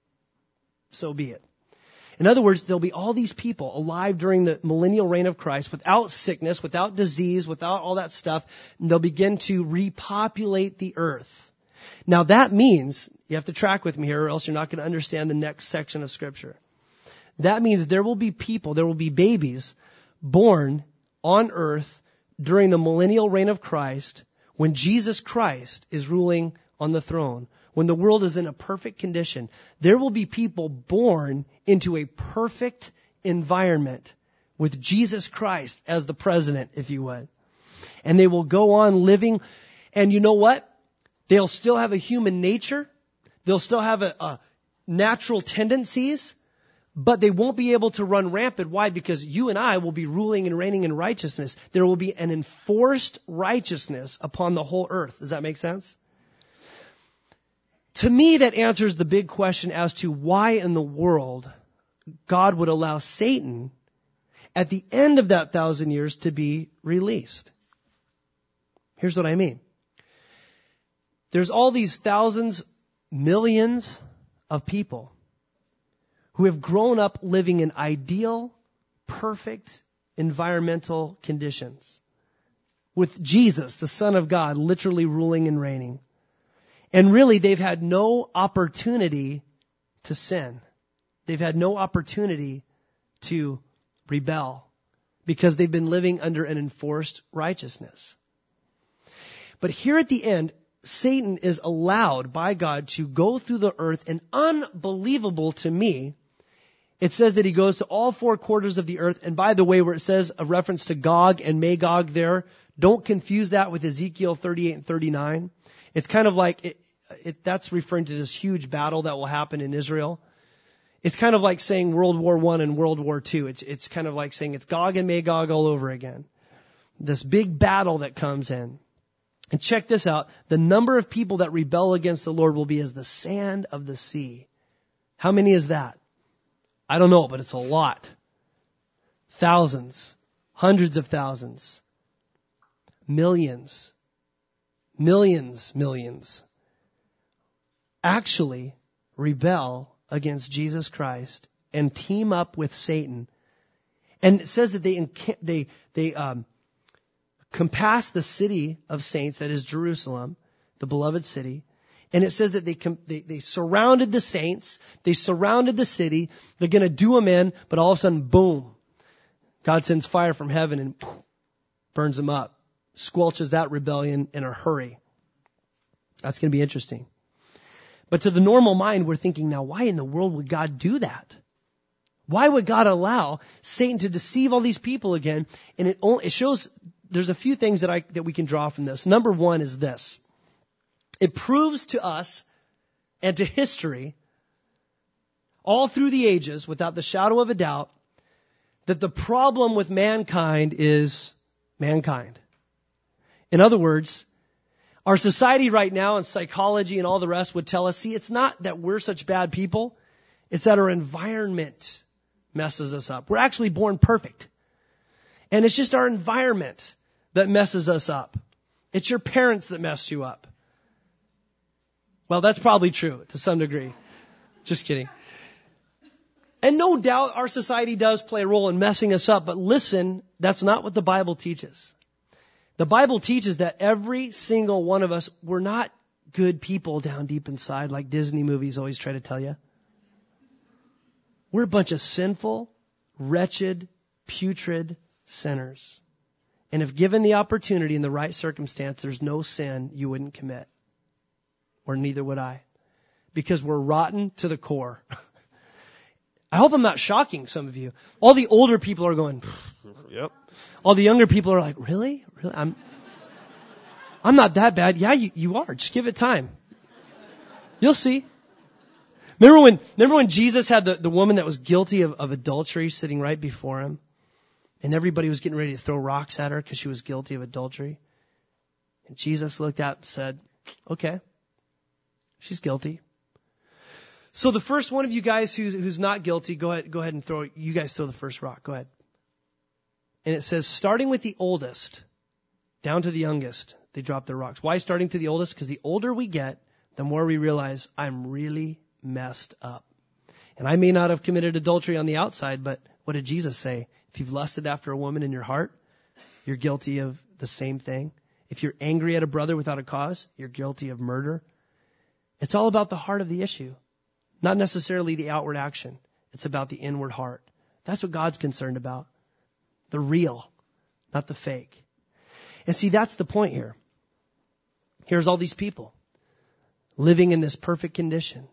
so be it. In other words, there'll be all these people alive during the millennial reign of Christ without sickness, without disease, without all that stuff. And they'll begin to repopulate the earth. Now that means, you have to track with me here or else you're not going to understand the next section of Scripture. That means there will be people, there will be babies born on earth during the millennial reign of Christ, when Jesus Christ is ruling on the throne, when the world is in a perfect condition. There will be people born into a perfect environment with Jesus Christ as the president, if you would. And they will go on living. And you know what? They'll still have a human nature. They'll still have a, a natural tendencies. But they won't be able to run rampant. Why? Because you and I will be ruling and reigning in righteousness. There will be an enforced righteousness upon the whole earth. Does that make sense? To me, that answers the big question as to why in the world God would allow Satan at the end of that thousand years to be released. Here's what I mean. There's all these thousands, millions of people who have grown up living in ideal, perfect environmental conditions, with Jesus, the Son of God, literally ruling and reigning. And really, they've had no opportunity to sin. They've had no opportunity to rebel because they've been living under an enforced righteousness. But here at the end, Satan is allowed by God to go through the earth, and unbelievable to me, it says that he goes to all four quarters of the earth. And by the way, where it says a reference to Gog and Magog there, don't confuse that with Ezekiel thirty-eight and thirty-nine. It's kind of like, it, it, that's referring to this huge battle that will happen in Israel. It's kind of like saying World War One and World War Two. It's, it's kind of like saying it's Gog and Magog all over again. This big battle that comes in. And check this out. The number of people that rebel against the Lord will be as the sand of the sea. How many is that? I don't know, but it's a lot. Thousands. Hundreds of thousands. Millions. Millions, millions. Actually rebel against Jesus Christ and team up with Satan. And it says that they, they, they, um, compass the city of saints, that is Jerusalem, the beloved city. And it says that they, they, they surrounded the saints. They surrounded the city. They're going to do them in, but all of a sudden, boom, God sends fire from heaven and poof, burns them up, squelches that rebellion in a hurry. That's going to be interesting. But to the normal mind, we're thinking, now, why in the world would God do that? Why would God allow Satan to deceive all these people again? And it only, it shows, there's a few things that I, that we can draw from this. Number one is this. It proves to us and to history, all through the ages, without the shadow of a doubt, that the problem with mankind is mankind. In other words, our society right now and psychology and all the rest would tell us, see, it's not that we're such bad people. It's that our environment messes us up. We're actually born perfect. And it's just our environment that messes us up. It's your parents that mess you up. Well, that's probably true to some degree. Just kidding. And no doubt our society does play a role in messing us up. But listen, that's not what the Bible teaches. The Bible teaches that every single one of us, we're not good people down deep inside like Disney movies always try to tell you. We're a bunch of sinful, wretched, putrid sinners. And if given the opportunity in the right circumstance, there's no sin you wouldn't commit. Or neither would I. Because we're rotten to the core. I hope I'm not shocking some of you. All the older people are going, yep. All the younger people are like, really? Really? I'm, I'm not that bad. Yeah, you, you are. Just give it time. You'll see. Remember when, remember when Jesus had the, the woman that was guilty of, of adultery sitting right before him? And everybody was getting ready to throw rocks at her because she was guilty of adultery. And Jesus looked at and said, okay, she's guilty. So the first one of you guys who's, who's not guilty, go ahead, go ahead and throw, you guys throw the first rock. Go ahead. And it says, starting with the oldest, down to the youngest, they drop their rocks. Why starting to the oldest? Because the older we get, the more we realize I'm really messed up. And I may not have committed adultery on the outside, but what did Jesus say? If you've lusted after a woman in your heart, you're guilty of the same thing. If you're angry at a brother without a cause, you're guilty of murder. It's all about the heart of the issue, not necessarily the outward action. It's about the inward heart. That's what God's concerned about. The real, not the fake. And see, that's the point here. Here's all these people living in this perfect condition,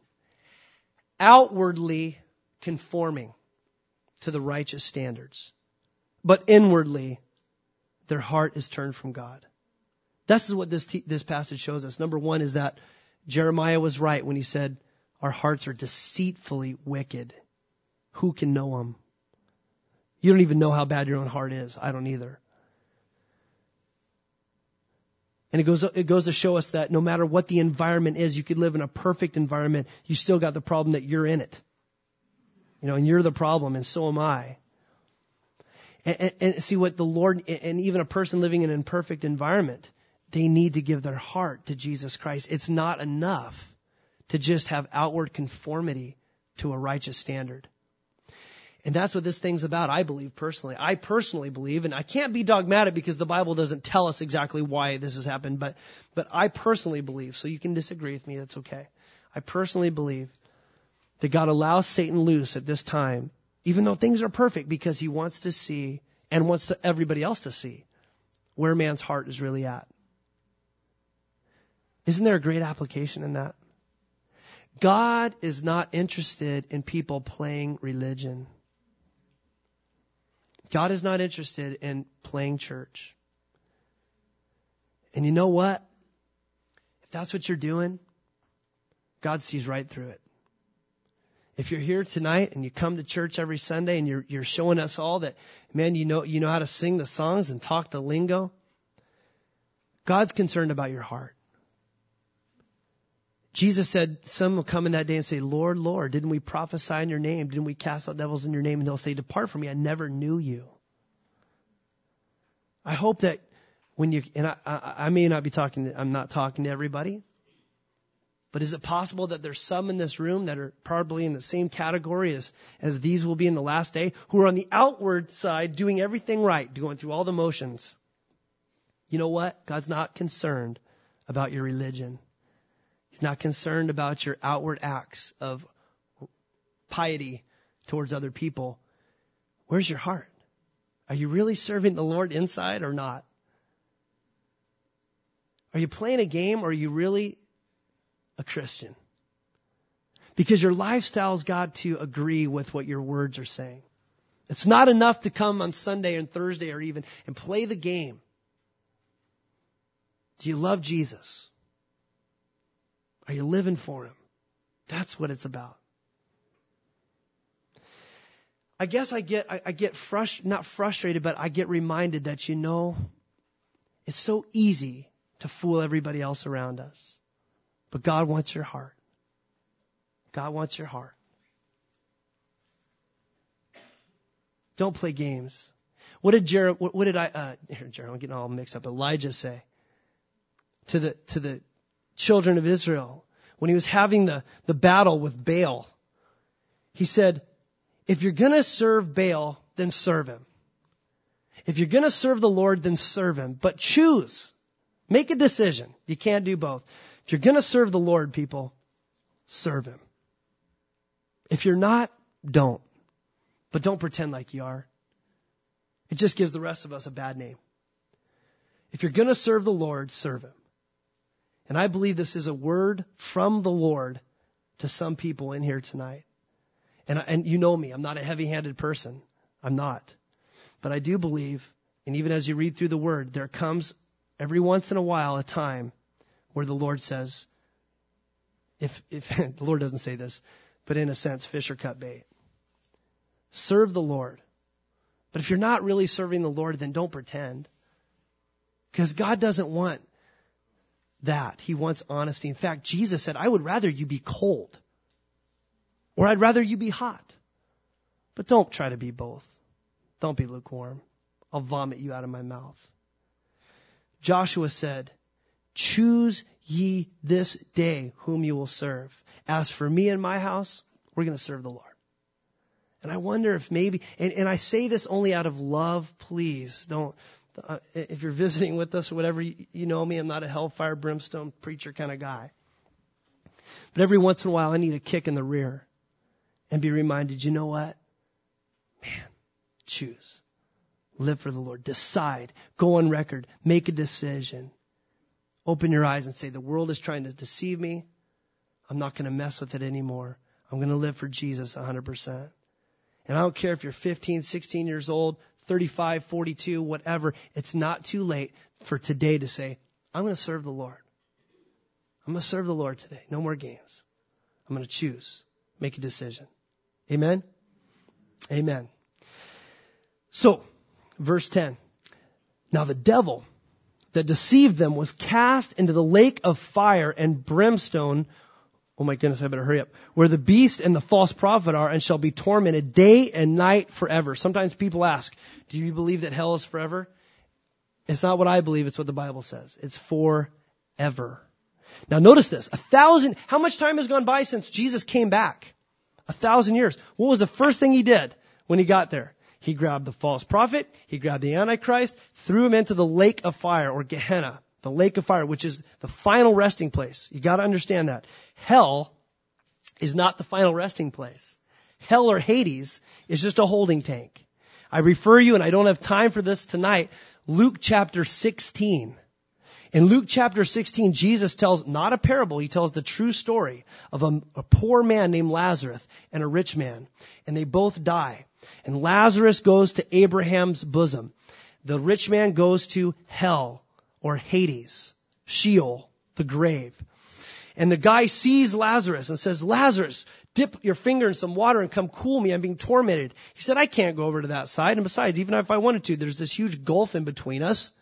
outwardly conforming to the righteous standards, but inwardly their heart is turned from God. This is what this te- this passage shows us. Number one is that Jeremiah was right when he said, our hearts are deceitfully wicked. Who can know them? You don't even know how bad your own heart is. I don't either. And it goes, it goes to show us that no matter what the environment is, you could live in a perfect environment. You still got the problem that you're in it. You know, and you're the problem, and so am I. And, and, and see what the Lord, and even a person living in an imperfect environment, they need to give their heart to Jesus Christ. It's not enough to just have outward conformity to a righteous standard. And that's what this thing's about, I believe personally. I personally believe, and I can't be dogmatic because the Bible doesn't tell us exactly why this has happened, but, but I personally believe, so you can disagree with me, that's okay. I personally believe that God allows Satan loose at this time, even though things are perfect, because he wants to see and wants to, everybody else to see where man's heart is really at. Isn't there a great application in that? God is not interested in people playing religion. God is not interested in playing church. And you know what? If that's what you're doing, God sees right through it. If you're here tonight and you come to church every Sunday and you're, you're showing us all that, man, you know, you know how to sing the songs and talk the lingo, God's concerned about your heart. Jesus said, some will come in that day and say, Lord, Lord, didn't we prophesy in your name? Didn't we cast out devils in your name? And they'll say, depart from me, I never knew you. I hope that when you, and I, I, I may not be talking, I'm not talking to everybody, but is it possible that there's some in this room that are probably in the same category as, as these will be in the last day, who are on the outward side doing everything right, going through all the motions? You know what? God's not concerned about your religion. He's not concerned about your outward acts of piety towards other people. Where's your heart? Are you really serving the Lord inside or not? Are you playing a game or are you really a Christian? Because your lifestyle's got to agree with what your words are saying. It's not enough to come on Sunday and Thursday or even and play the game. Do you love Jesus? Are you living for him? That's what it's about. I guess I get, I, I get frust, not frustrated, but I get reminded that, you know, it's so easy to fool everybody else around us. But God wants your heart. God wants your heart. Don't play games. What did Jer, what, what did I, uh, here, Jer, I'm getting all mixed up. Elijah say to the, to the children of Israel when he was having the, the battle with Baal? He said, if you're going to serve Baal, then serve him. If you're going to serve the Lord, then serve him. But choose. Make a decision. You can't do both. If you're going to serve the Lord, people, serve him. If you're not, don't. But don't pretend like you are. It just gives the rest of us a bad name. If you're going to serve the Lord, serve him. And I believe this is a word from the Lord to some people in here tonight. And, and you know me, I'm not a heavy-handed person. I'm not. But I do believe, and even as you read through the word, there comes every once in a while a time where the Lord says, if, if the Lord doesn't say this, but in a sense, fish or cut bait. Serve the Lord. But if you're not really serving the Lord, then don't pretend. Because God doesn't want that. He wants honesty. In fact, Jesus said, I would rather you be cold. Or I'd rather you be hot. But don't try to be both. Don't be lukewarm. I'll vomit you out of my mouth. Joshua said, choose ye this day whom you will serve. As for me and my house, we're going to serve the Lord. And I wonder if maybe, and, and I say this only out of love, please. Don't, uh, if you're visiting with us or whatever, you, you know me, I'm not a hellfire, brimstone preacher kind of guy. But every once in a while, I need a kick in the rear and be reminded, you know what? Man, choose. Live for the Lord. Decide. Go on record. Make a decision. Open your eyes and say, the world is trying to deceive me. I'm not going to mess with it anymore. I'm going to live for Jesus one hundred percent. And I don't care if you're fifteen, sixteen years old, thirty-five, forty-two, whatever. It's not too late for today to say, I'm going to serve the Lord. I'm going to serve the Lord today. No more games. I'm going to choose. Make a decision. Amen? Amen. So, verse ten. Now the devil that deceived them was cast into the lake of fire and brimstone. Oh my goodness, I better hurry up. Where the beast and the false prophet are, and shall be tormented day and night forever. Sometimes people ask, do you believe that hell is forever? It's not what I believe, it's what the Bible says. It's forever. Now notice this, a thousand, how much time has gone by since Jesus came back? A thousand years. What was the first thing he did when he got there? He grabbed the false prophet, he grabbed the Antichrist, threw him into the lake of fire, or Gehenna, the lake of fire, which is the final resting place. You got to understand that. Hell is not the final resting place. Hell or Hades is just a holding tank. I refer you, and I don't have time for this tonight, Luke chapter sixteen. In Luke chapter sixteen, Jesus tells not a parable, he tells the true story of a, a poor man named Lazarus and a rich man. And they both die. And Lazarus goes to Abraham's bosom. The rich man goes to hell, or Hades, Sheol, the grave. And the guy sees Lazarus and says, Lazarus, dip your finger in some water and come cool me. I'm being tormented. He said, I can't go over to that side. And besides, even if I wanted to, there's this huge gulf in between us.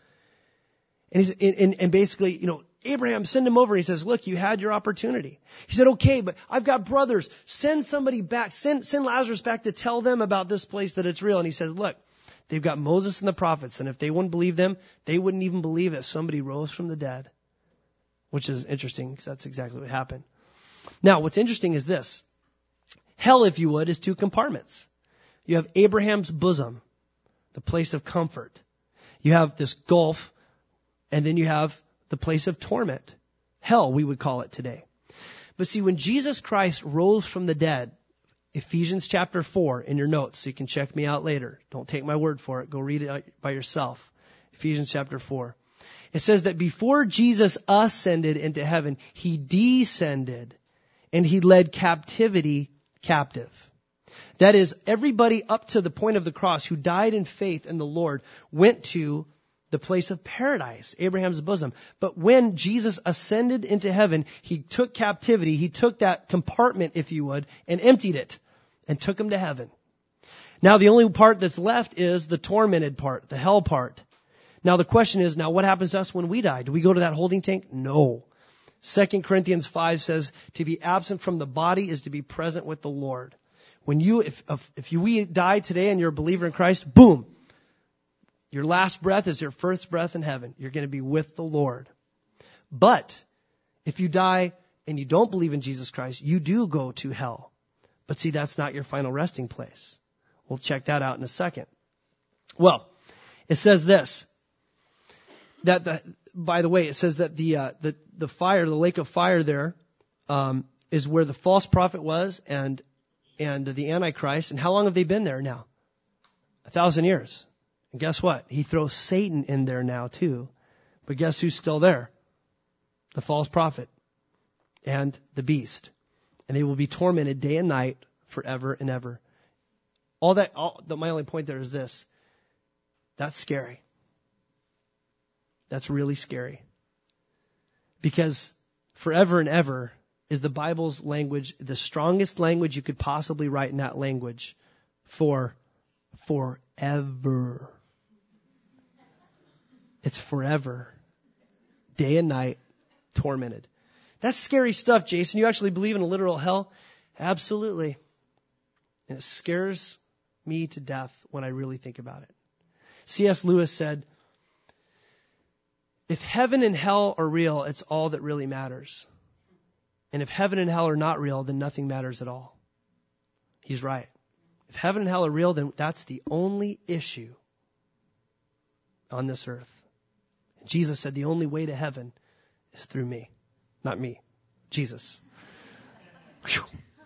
And he's, and, and basically, you know, Abraham, send him over. He says, look, you had your opportunity. He said, okay, but I've got brothers. Send somebody back. Send, send Lazarus back to tell them about this place that it's real. And he says, look, they've got Moses and the prophets. And if they wouldn't believe them, they wouldn't even believe it. Somebody rose from the dead, which is interesting because that's exactly what happened. Now, what's interesting is this. Hell, if you would, is two compartments. You have Abraham's bosom, the place of comfort. You have this gulf, and then you have the place of torment. Hell, we would call it today. But see, when Jesus Christ rose from the dead, Ephesians chapter four in your notes, so you can check me out later. Don't take my word for it. Go read it by yourself. Ephesians chapter four. It says that before Jesus ascended into heaven, he descended and he led captivity captive. That is, everybody up to the point of the cross who died in faith in the Lord went to the place of paradise, Abraham's bosom. But when Jesus ascended into heaven, he took captivity, he took that compartment, if you would, and emptied it and took him to heaven. Now the only part that's left is the tormented part, the hell part. Now the question is, now what happens to us when we die? Do we go to that holding tank? No. Second Corinthians five says, to be absent from the body is to be present with the Lord. When you, if, if, if you, we die today and you're a believer in Christ, boom. Your last breath is your first breath in heaven. You're going to be with the Lord. But if you die and you don't believe in Jesus Christ, you do go to hell. But see, that's not your final resting place. We'll check that out in a second. Well, it says this, that the, by the way, it says that the, uh, the, the fire, the lake of fire there, um, is where the false prophet was and, and the Antichrist. And how long have they been there now? A thousand years. And guess what? He throws Satan in there now too. But guess who's still there? The false prophet and the beast. And they will be tormented day and night forever and ever. All that, all, the, my only point there is this. That's scary. That's really scary. Because forever and ever is the Bible's language, the strongest language you could possibly write in that language for forever. It's forever. Day and night, tormented. That's scary stuff, Jason. You actually believe in a literal hell? Absolutely. And it scares me to death when I really think about it. C S Lewis said, if heaven and hell are real, it's all that really matters. And if heaven and hell are not real, then nothing matters at all. He's right. If heaven and hell are real, then that's the only issue on this earth. And Jesus said the only way to heaven is through me. Not me. Jesus. Whew.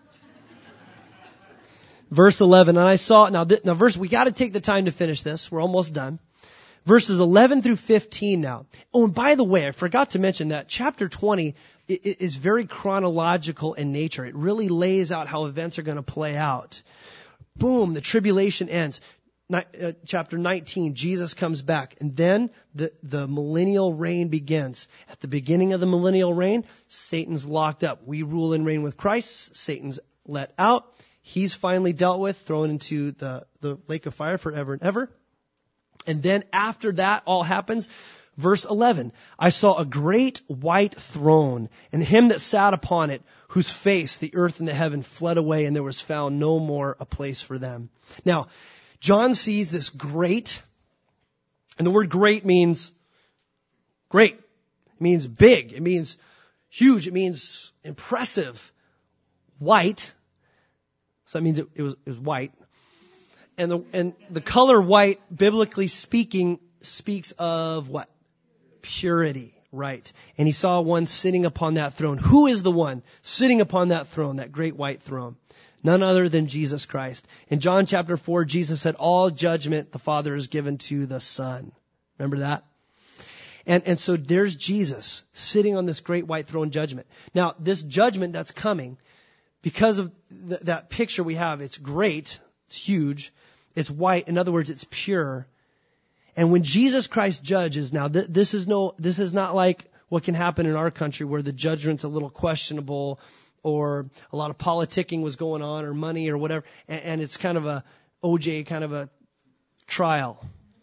Verse eleven, and I saw, now, th- now verse, we got to take the time to finish this. We're almost done. Verses eleven through fifteen now. Oh, and by the way, I forgot to mention that chapter twenty is very chronological in nature. It really lays out how events are going to play out. Boom, the tribulation ends. Ni- uh, chapter nineteen, Jesus comes back. And then the, the millennial reign begins. At the beginning of the millennial reign, Satan's locked up. We rule and reign with Christ. Satan's let out. He's finally dealt with, thrown into the, the lake of fire forever and ever. And then after that all happens, verse eleven, I saw a great white throne, and him that sat upon it, whose face the earth and the heaven fled away, and there was found no more a place for them. Now, John sees this great, and the word great means great. It means big. It means huge. It means impressive. White. So that means it, it was, it was white. And the, and the color white, biblically speaking, speaks of what? Purity, right. And he saw one sitting upon that throne. Who is the one sitting upon that throne, that great white throne? None other than Jesus Christ. In John chapter four, Jesus said, all judgment the Father has given to the Son. Remember that? And, and so there's Jesus sitting on this great white throne judgment. Now, this judgment that's coming, because of th- that picture we have, it's great, it's huge, it's white. In other words, it's pure. And when Jesus Christ judges, now th- this is no, this is not like what can happen in our country where the judgment's a little questionable or a lot of politicking was going on or money or whatever. And, and it's kind of a O J kind of a trial.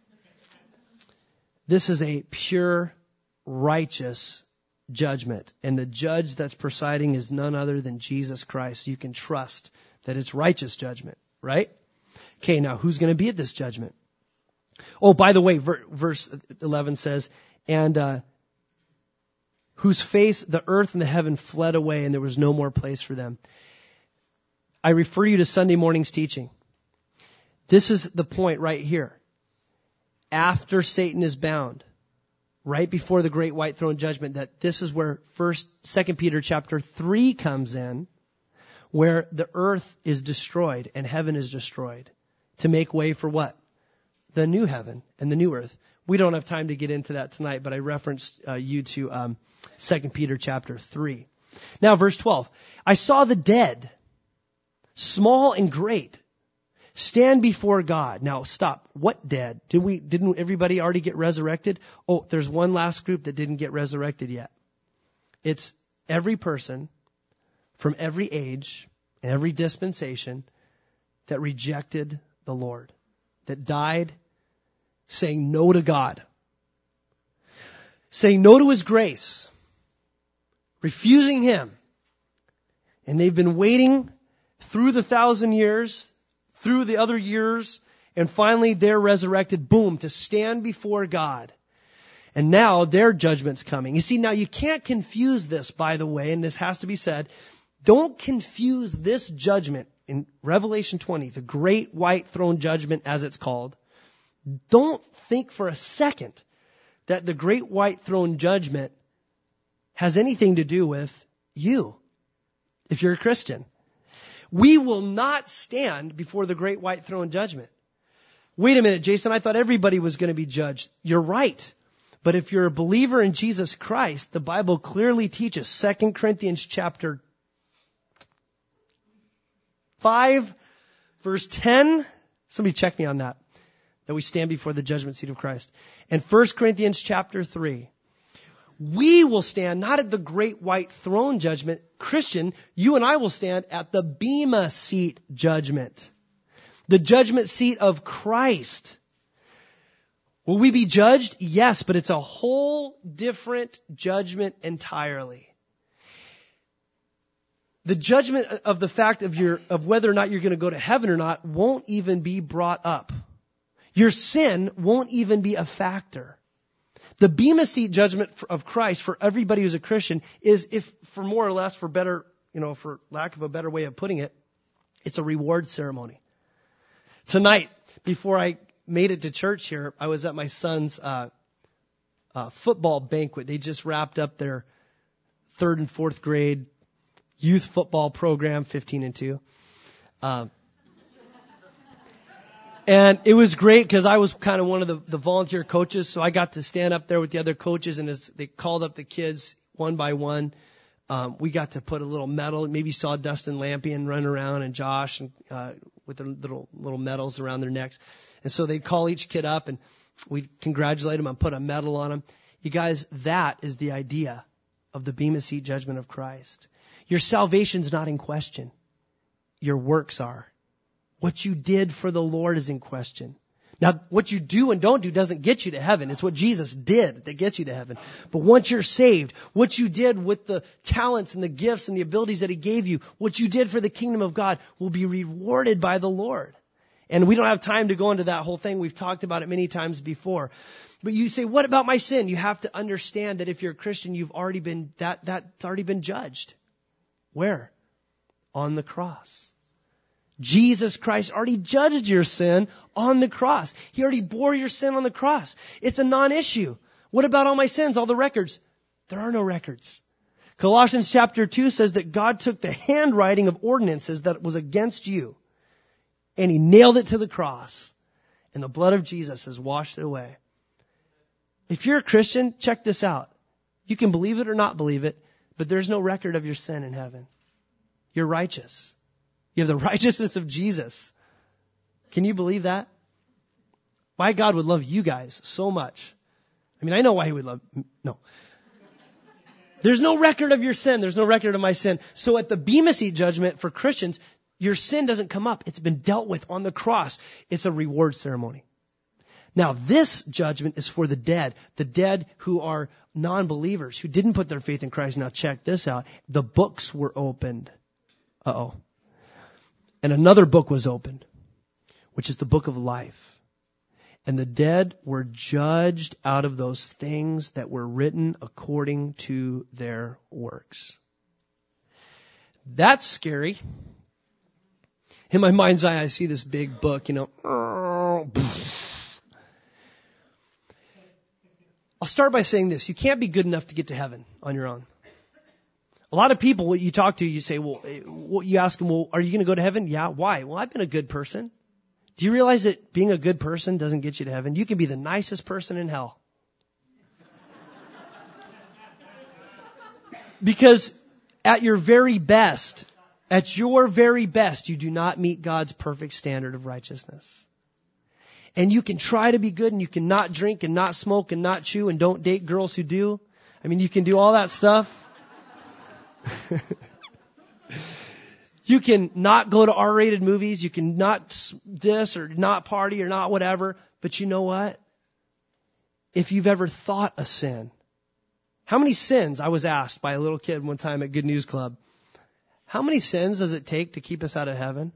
This is a pure, righteous judgment. And the judge that's presiding is none other than Jesus Christ. You can trust that it's righteous judgment, right? Okay, now who's going to be at this judgment? Oh, by the way, ver- verse eleven says, and uh, whose face the earth and the heaven fled away, and there was no more place for them. I refer you to Sunday morning's teaching. This is the point right here. After Satan is bound, right before the great white throne judgment, that this is where First, Second Peter chapter three comes in, where the earth is destroyed and heaven is destroyed to make way for what? The new heaven and the new earth. We don't have time to get into that tonight, but I referenced uh, you to um, Second Peter chapter three. Now, verse twelve. I saw the dead, small and great, stand before God. Now, stop. What dead? Didn't we, didn't everybody already get resurrected? Oh, there's one last group that didn't get resurrected yet. It's every person from every age and every dispensation that rejected the Lord, that died saying no to God, saying no to His grace, refusing Him. And they've been waiting through the thousand years, through the other years, and finally they're resurrected, boom, to stand before God. And now their judgment's coming. You see, now you can't confuse this, by the way, and this has to be said. Don't confuse this judgment in Revelation twenty, the great white throne judgment as it's called. Don't think for a second that the great white throne judgment has anything to do with you, if you're a Christian. We will not stand before the great white throne judgment. Wait a minute, Jason, I thought everybody was going to be judged. You're right. But if you're a believer in Jesus Christ, the Bible clearly teaches, Second Corinthians chapter five, verse ten. Somebody check me on that. That we stand before the judgment seat of Christ. And First Corinthians chapter three. We will stand not at the great white throne judgment. Christian, you and I will stand at the Bema seat judgment. The judgment seat of Christ. Will we be judged? Yes, but it's a whole different judgment entirely. The judgment of the fact of your, of whether or not you're going to go to heaven or not won't even be brought up. Your sin won't even be a factor. The Bema seat judgment of Christ for everybody who's a Christian is, if for more or less, for better, you know, for lack of a better way of putting it, it's a reward ceremony. Tonight, before I made it to church here, I was at my son's uh, uh, football banquet. They just wrapped up their third and fourth grade youth football program, fifteen and two. Um, And it was great because I was kind of one of the, the volunteer coaches. So I got to stand up there with the other coaches, and as they called up the kids one by one, um, we got to put a little medal. Maybe you saw Dustin Lampion run around and Josh and, uh, with the little, little medals around their necks. And so they'd call each kid up and we'd congratulate them and put a medal on them. You guys, that is the idea of the Bema seat judgment of Christ. Your salvation's not in question. Your works are. What you did for the Lord is in question. Now, what you do and don't do doesn't get you to heaven. It's what Jesus did that gets you to heaven. But once you're saved, what you did with the talents and the gifts and the abilities that He gave you, what you did for the kingdom of God will be rewarded by the Lord. And we don't have time to go into that whole thing. We've talked about it many times before. But you say, what about my sin? You have to understand that if you're a Christian, you've already been, that, that's already been judged. Where? On the cross. Jesus Christ already judged your sin on the cross. He already bore your sin on the cross. It's a non-issue. What about all my sins, all the records? There are no records. Colossians chapter two says that God took the handwriting of ordinances that was against you and He nailed it to the cross. And the blood of Jesus has washed it away. If you're a Christian, check this out. You can believe it or not believe it, but there's no record of your sin in heaven. You're righteous. You have the righteousness of Jesus. Can you believe that? Why God would love you guys so much. I mean, I know why He would love, no. There's no record of your sin. There's no record of my sin. So at the Bema Seat judgment for Christians, your sin doesn't come up. It's been dealt with on the cross. It's a reward ceremony. Now, this judgment is for the dead, the dead who are non-believers, who didn't put their faith in Christ. Now, check this out. The books were opened. Uh-oh. And another book was opened, which is the book of life. And the dead were judged out of those things that were written according to their works. That's scary. In my mind's eye, I see this big book, you know. I'll start by saying this. You can't be good enough to get to heaven on your own. A lot of people, what you talk to, you say, well, what you ask them, well, are you going to go to heaven? Yeah. Why? Well, I've been a good person. Do you realize that being a good person doesn't get you to heaven? You can be the nicest person in hell. Because at your very best, at your very best, you do not meet God's perfect standard of righteousness. And you can try to be good and you can not drink and not smoke and not chew and don't date girls who do. I mean, you can do all that stuff. You can not go to R-rated movies. You can not this or not party or not whatever. But you know what? If you've ever thought a sin, how many sins, I was asked by a little kid one time at Good News Club, how many sins does it take to keep us out of heaven?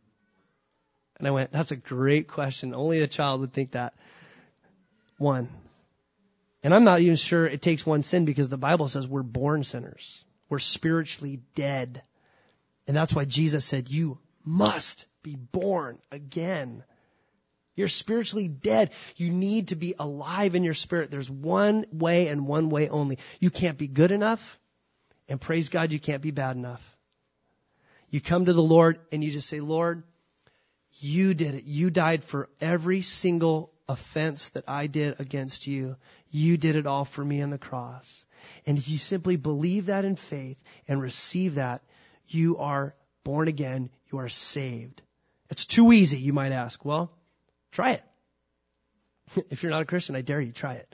And I went, that's a great question. Only a child would think that. One. And I'm not even sure it takes one sin because the Bible says we're born sinners. We're spiritually dead. And that's why Jesus said, you must be born again. You're spiritually dead. You need to be alive in your spirit. There's one way and one way only. You can't be good enough. And praise God, you can't be bad enough. You come to the Lord and you just say, Lord, you did it. You died for every single offense that I did against you. You did it all for me on the cross. And if you simply believe that in faith and receive that, you are born again. You are saved. It's too easy, you might ask. Well, try it. If you're not a Christian, I dare you, try it.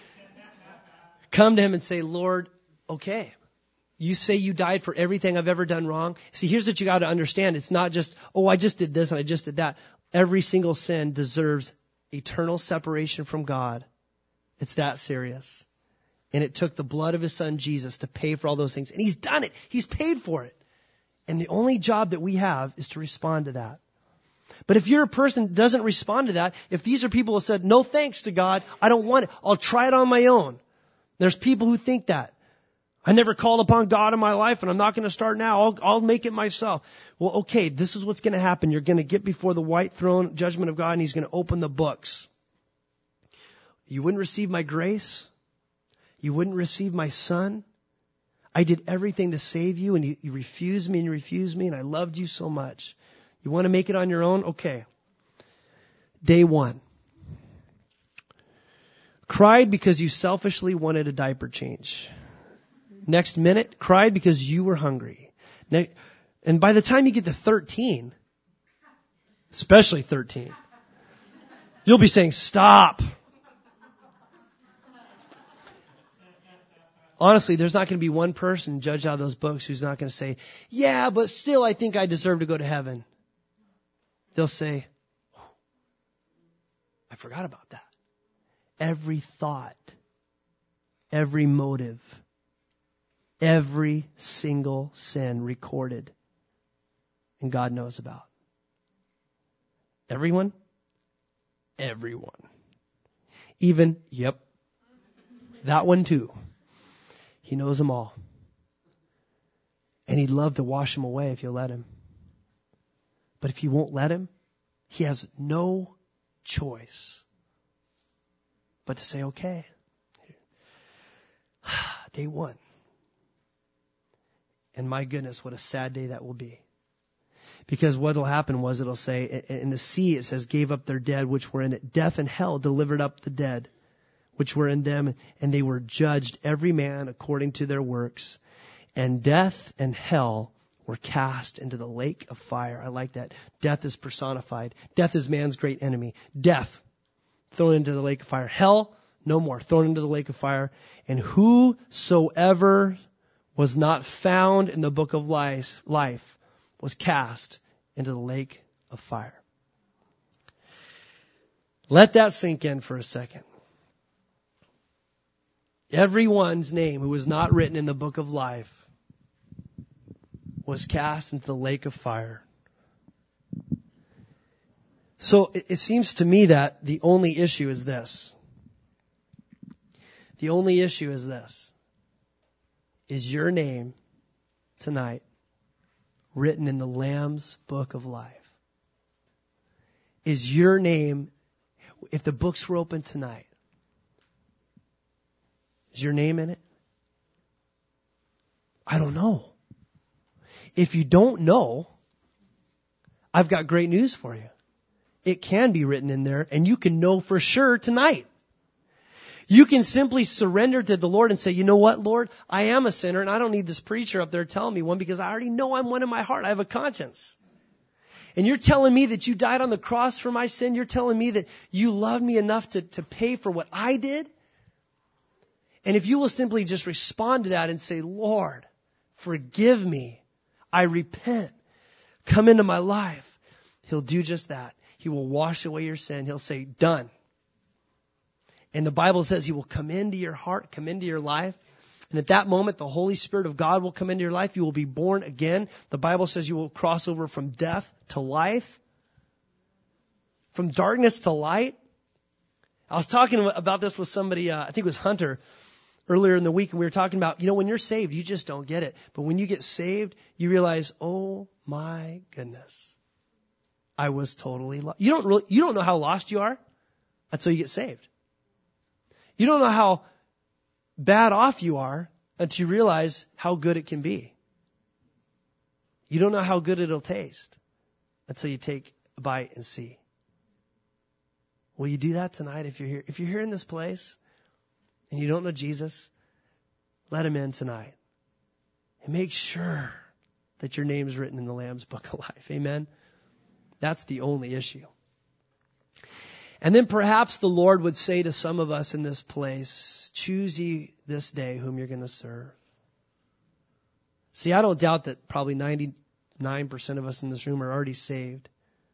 Come to Him and say, Lord, okay. You say you died for everything I've ever done wrong. See, here's what you got to understand. It's not just, oh, I just did this and I just did that. Every single sin deserves eternal separation from God. It's that serious. And it took the blood of His Son, Jesus, to pay for all those things. And He's done it. He's paid for it. And the only job that we have is to respond to that. But if you're a person that doesn't respond to that, if these are people who said, no thanks to God, I don't want it. I'll try it on my own. There's people who think that. I never called upon God in my life and I'm not going to start now. I'll, I'll make it myself. Well, okay, this is what's going to happen. You're going to get before the white throne judgment of God and He's going to open the books. You wouldn't receive my grace. You wouldn't receive my Son. I did everything to save you and you, you refused me and you refused me and I loved you so much. You want to make it on your own? Okay. Day one. Cried because you selfishly wanted a diaper change. Next minute, cried because you were hungry. Ne- and by the time you get to thirteen, especially thirteen, you'll be saying, stop. Honestly, there's not going to be one person judged out of those books who's not going to say, yeah, but still I think I deserve to go to heaven. They'll say, I forgot about that. Every thought, every motive, every single sin recorded and God knows about. Everyone? Everyone. Even, yep, that one too. He knows them all. And He'd love to wash them away if you'll let Him. But if you won't let him, he has no choice but to say, okay. Day one. And my goodness, what a sad day that will be. Because what will happen was it'll say, in the sea it says, gave up their dead which were in it. Death and hell delivered up the dead which were in them, and they were judged every man according to their works. And death and hell were cast into the lake of fire. I like that. Death is personified. Death is man's great enemy. Death thrown into the lake of fire. Hell, no more. Thrown into the lake of fire. And whosoever was not found in the book of life, life was cast into the lake of fire. Let that sink in for a second. Everyone's name who was not written in the book of life was cast into the lake of fire. So it, it seems to me that the only issue is this. The only issue is this. Is your name tonight written in the Lamb's book of life? Is your name, if the books were open tonight, is your name in it? I don't know. If you don't know, I've got great news for you. It can be written in there, and you can know for sure tonight. You can simply surrender to the Lord and say, you know what, Lord? I am a sinner, and I don't need this preacher up there telling me one, because I already know I'm one in my heart. I have a conscience. And you're telling me that you died on the cross for my sin. You're telling me that you love me enough to, to pay for what I did. And if you will simply just respond to that and say, Lord, forgive me. I repent. Come into my life. He'll do just that. He will wash away your sin. He'll say, done. And the Bible says he will come into your heart, come into your life. And at that moment, the Holy Spirit of God will come into your life. You will be born again. The Bible says you will cross over from death to life, from darkness to light. I was talking about this with somebody, uh, I think it was Hunter, earlier in the week, and we were talking about, you know, when you're saved, you just don't get it. But when you get saved, you realize, oh my goodness, I was totally lost. You don't really, you don't know how lost you are until you get saved. You don't know how bad off you are until you realize how good it can be. You don't know how good it'll taste until you take a bite and see. Will you do that tonight if you're here? If you're here in this place and you don't know Jesus, let him in tonight. And make sure that your name is written in the Lamb's book of life. Amen? That's the only issue. And then perhaps the Lord would say to some of us in this place, choose ye this day whom you're going to serve. See, I don't doubt that probably ninety-nine percent of us in this room are already saved.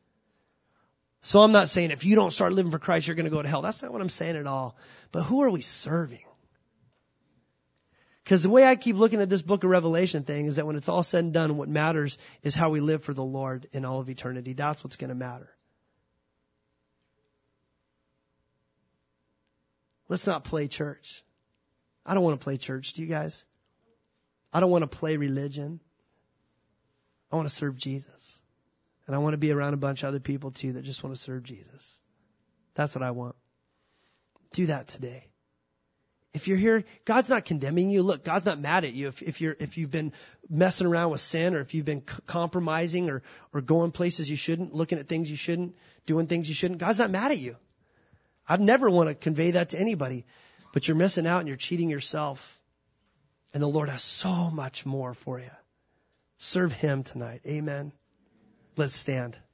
So I'm not saying if you don't start living for Christ, you're going to go to hell. That's not what I'm saying at all. But who are we serving? Because the way I keep looking at this book of Revelation thing is that when it's all said and done, what matters is how we live for the Lord in all of eternity. That's what's going to matter. Let's not play church. I don't want to play church. Do you guys? I don't want to play religion. I want to serve Jesus. And I want to be around a bunch of other people too that just want to serve Jesus. That's what I want. Do that today. If you're here, God's not condemning you. Look, God's not mad at you. If, if you're, if you've been messing around with sin, or if you've been c- compromising or, or going places you shouldn't, looking at things you shouldn't, doing things you shouldn't, God's not mad at you. I'd never want to convey that to anybody, but you're missing out and you're cheating yourself. And the Lord has so much more for you. Serve him tonight. Amen. Let's stand.